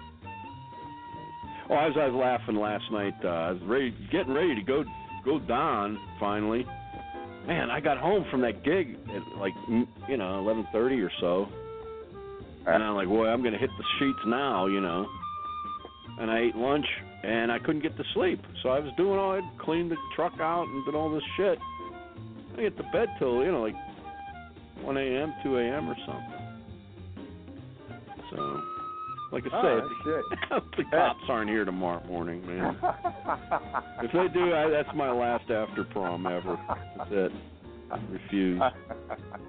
Oh, as I was laughing last night, uh, I was ready, getting ready to go go down, finally. Man, I got home from that gig at, like, you know, eleven thirty or so. And I'm like, boy, I'm going to hit the sheets now, you know. And I ate lunch, and I couldn't get to sleep. So I was doing all, I'd cleaned the truck out and did all this shit. I didn't get to bed till, you know, like one a.m., two a.m. or something. So, like I Oh, said, the cops aren't here tomorrow morning, man. If they do, I, that's my last after prom ever. That's it. I refuse.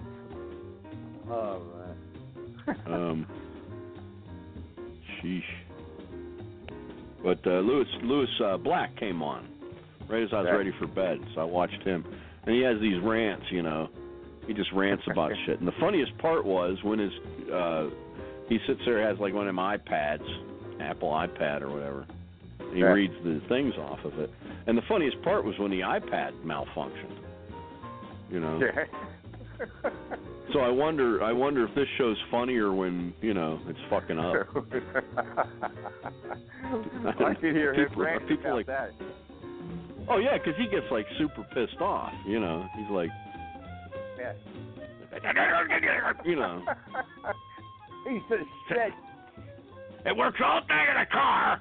Oh, man. Um, sheesh. But uh, Lewis Lewis uh, Black came on right as I was Yeah. ready for bed, so I watched him. And he has these rants, you know. He just rants about shit. And the funniest part was when his uh, he sits there, has like one of them iPads, Apple iPad or whatever. And he Yeah. reads the things off of it. And the funniest part was when the iPad malfunctioned. You know. Yeah. So I wonder, I wonder if this show's funnier when you know it's fucking up. I can hear him People- ranting people about like- that. Oh yeah, because he gets like super pissed off. You know, he's like, Yeah. you know, He says shit. It works all day in a car.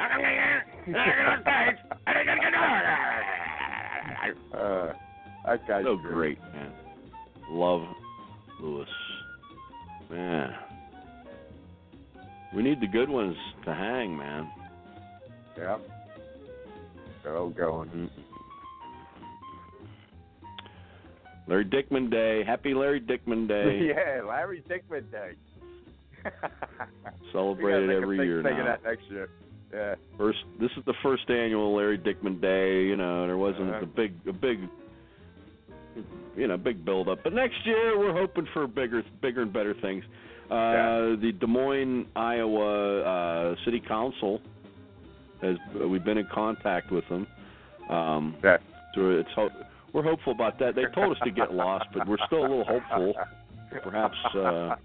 uh, that guy's so great, man. Love Lewis, man. We need the good ones to hang, man. Yep. They're all going. Mm-hmm. Larry Dickman Day. Happy Larry Dickman Day. Yeah, Larry Dickman Day. Celebrated We gotta make a every big year thing now. of that next year. Yeah. First, this is the first annual Larry Dickman Day. You know, there wasn't Uh-huh. a big, a big, you know, big build up. But next year, we're hoping for bigger, bigger and better things. Uh, Yeah. The Des Moines, Iowa uh, City Council has. We've been in contact with them. Um, yeah. So it's ho- we're hopeful about that. They told us to get lost, but we're still a little hopeful. Perhaps uh,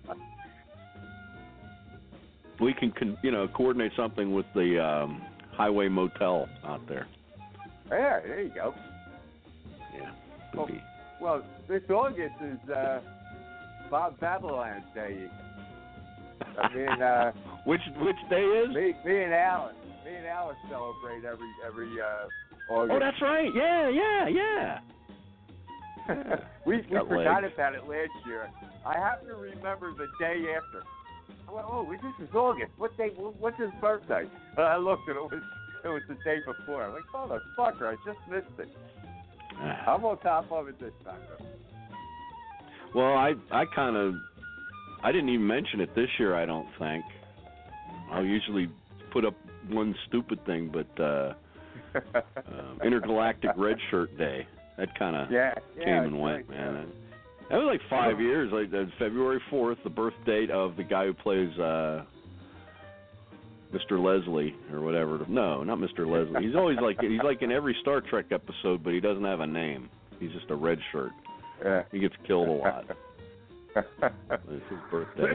we can, con- you know, coordinate something with the um, Highway Motel out there. Yeah, there you go. Yeah. Well, well, this August is uh, Bob Babylon's Day. I mean, uh, which which day is? Me, me and Alice. Me and Alice celebrate every every uh, August. Oh, that's right. Yeah, yeah, yeah. we we got forgot legs. about it last year. I have to remember the day after. I went, oh, this is August. What day? What's his birthday? And I looked and it was it was the day before. I'm like, motherfucker, I just missed it. I'm on top of it this time, though. Well, I I kind of I didn't even mention it this year. I don't think. I'll usually put up one stupid thing, but uh, um, Intergalactic Red Shirt Day. That kind of yeah, came yeah, and went, right. man. That was like five years. Like that's February fourth, the birth date of the guy who plays uh, Mister Leslie or whatever. No, not Mister Leslie. He's always like he's like in every Star Trek episode, but he doesn't have a name. He's just a red shirt. Yeah. He gets killed a lot. It's his birthday.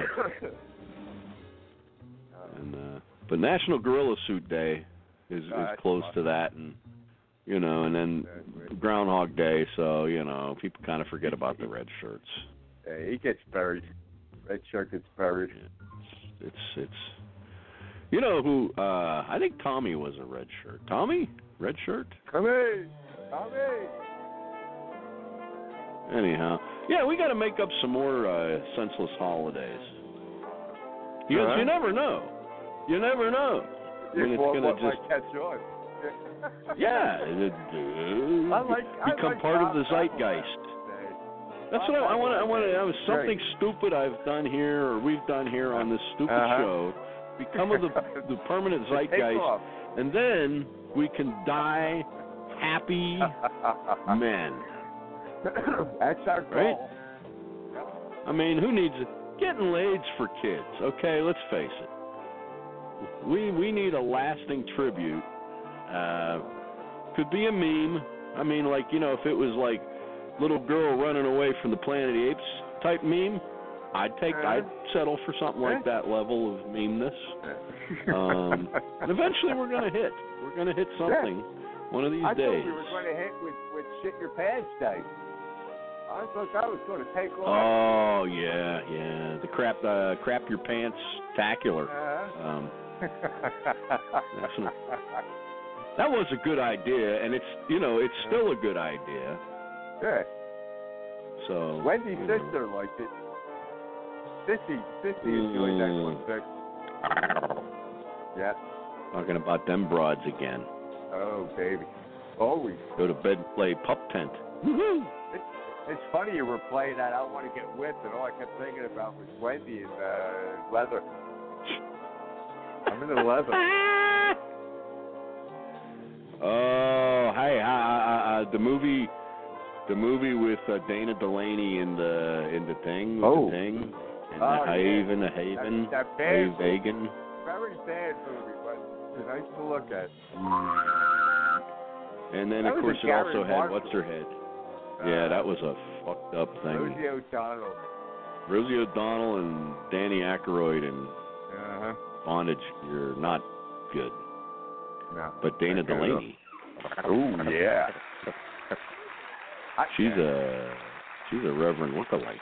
And uh, but National Gorilla Suit Day is, Oh, is that's close awesome. to that, and you know, and then Groundhog Day. So you know, people kind of forget about the red shirts. Yeah, he gets buried. Red shirt gets buried. It's it's. You know who? Uh, I think Tommy was a red shirt. Tommy, red shirt. Tommy, Tommy. Anyhow, yeah, we got to make up some more uh, senseless holidays. You, Uh-huh. you never know. You never know. I mean, Yeah, it's well, gonna what just might catch on? yeah, it, uh, I like- I become like part of Bob the Babylon. zeitgeist. That's what I, I want. I want to. I was something stupid I've done here, or we've done here on this stupid Uh-huh. show, become of the the permanent Take zeitgeist, off. and then we can die happy men. That's our Right? goal. I mean, who needs it? Getting laid's for kids, okay? Let's face it. We we need a lasting tribute. Uh, could be a meme. I mean, like, you know, if it was like little girl running away from the Planet of the Apes type meme, I'd take, Uh-huh. I'd settle for something like that level of memeness. Um, and eventually we're gonna hit. We're gonna hit something one of these I days. thought we were going to hit with, with shit your pants day. I thought that was going to take off. Oh yeah, yeah. The crap, uh, crap your pants tacular. Uh-huh. Um, that's not, that was a good idea, and it's you know it's still a good idea. Yeah. So Wendy's you know. sister liked it. Sissy, Sissy enjoyed that one Mm. pic. Yeah. Talking about them broads again. Oh, baby. Always. Go to bed and play pup tent. Woohoo! It's, it's funny you were playing that. I don't want to get whipped, and all I kept thinking about was Wendy and uh, leather. I'm into leather. Oh, hey, uh, uh, uh, the movie, the movie with uh, Dana Delaney in the in the thing, with Oh. the thing, and Oh, the yeah. Haven, the Haven, That, that bad Haven. very bad movie, but it's nice to look at. And then, That of was course, a it also Gary had Marshall. what's her head. Yeah, that was a fucked up thing. Rosie O'Donnell. Rosie O'Donnell and Danny Aykroyd and Uh-huh. Bondage. You're not good. No. But Dana Not good at Delaney. Oh, yeah. She's a she's a Reverend lookalike.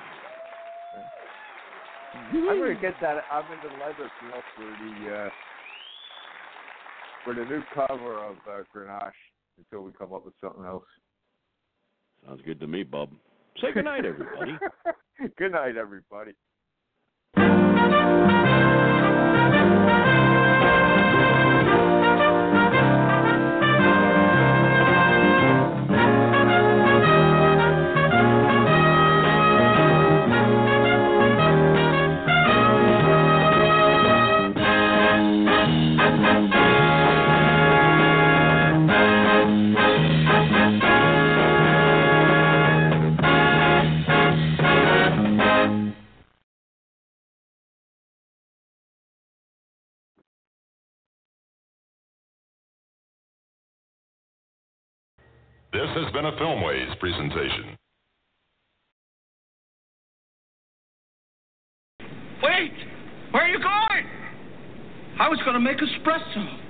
You know. I'm gonna get that. I'm in the leather glove for the uh, for the new cover of uh, Grenache until we come up with something else. Sounds good to me, bub. Say good night, everybody. Good night, everybody. This has been a Filmways presentation. Wait! Where are you going? I was going to make espresso.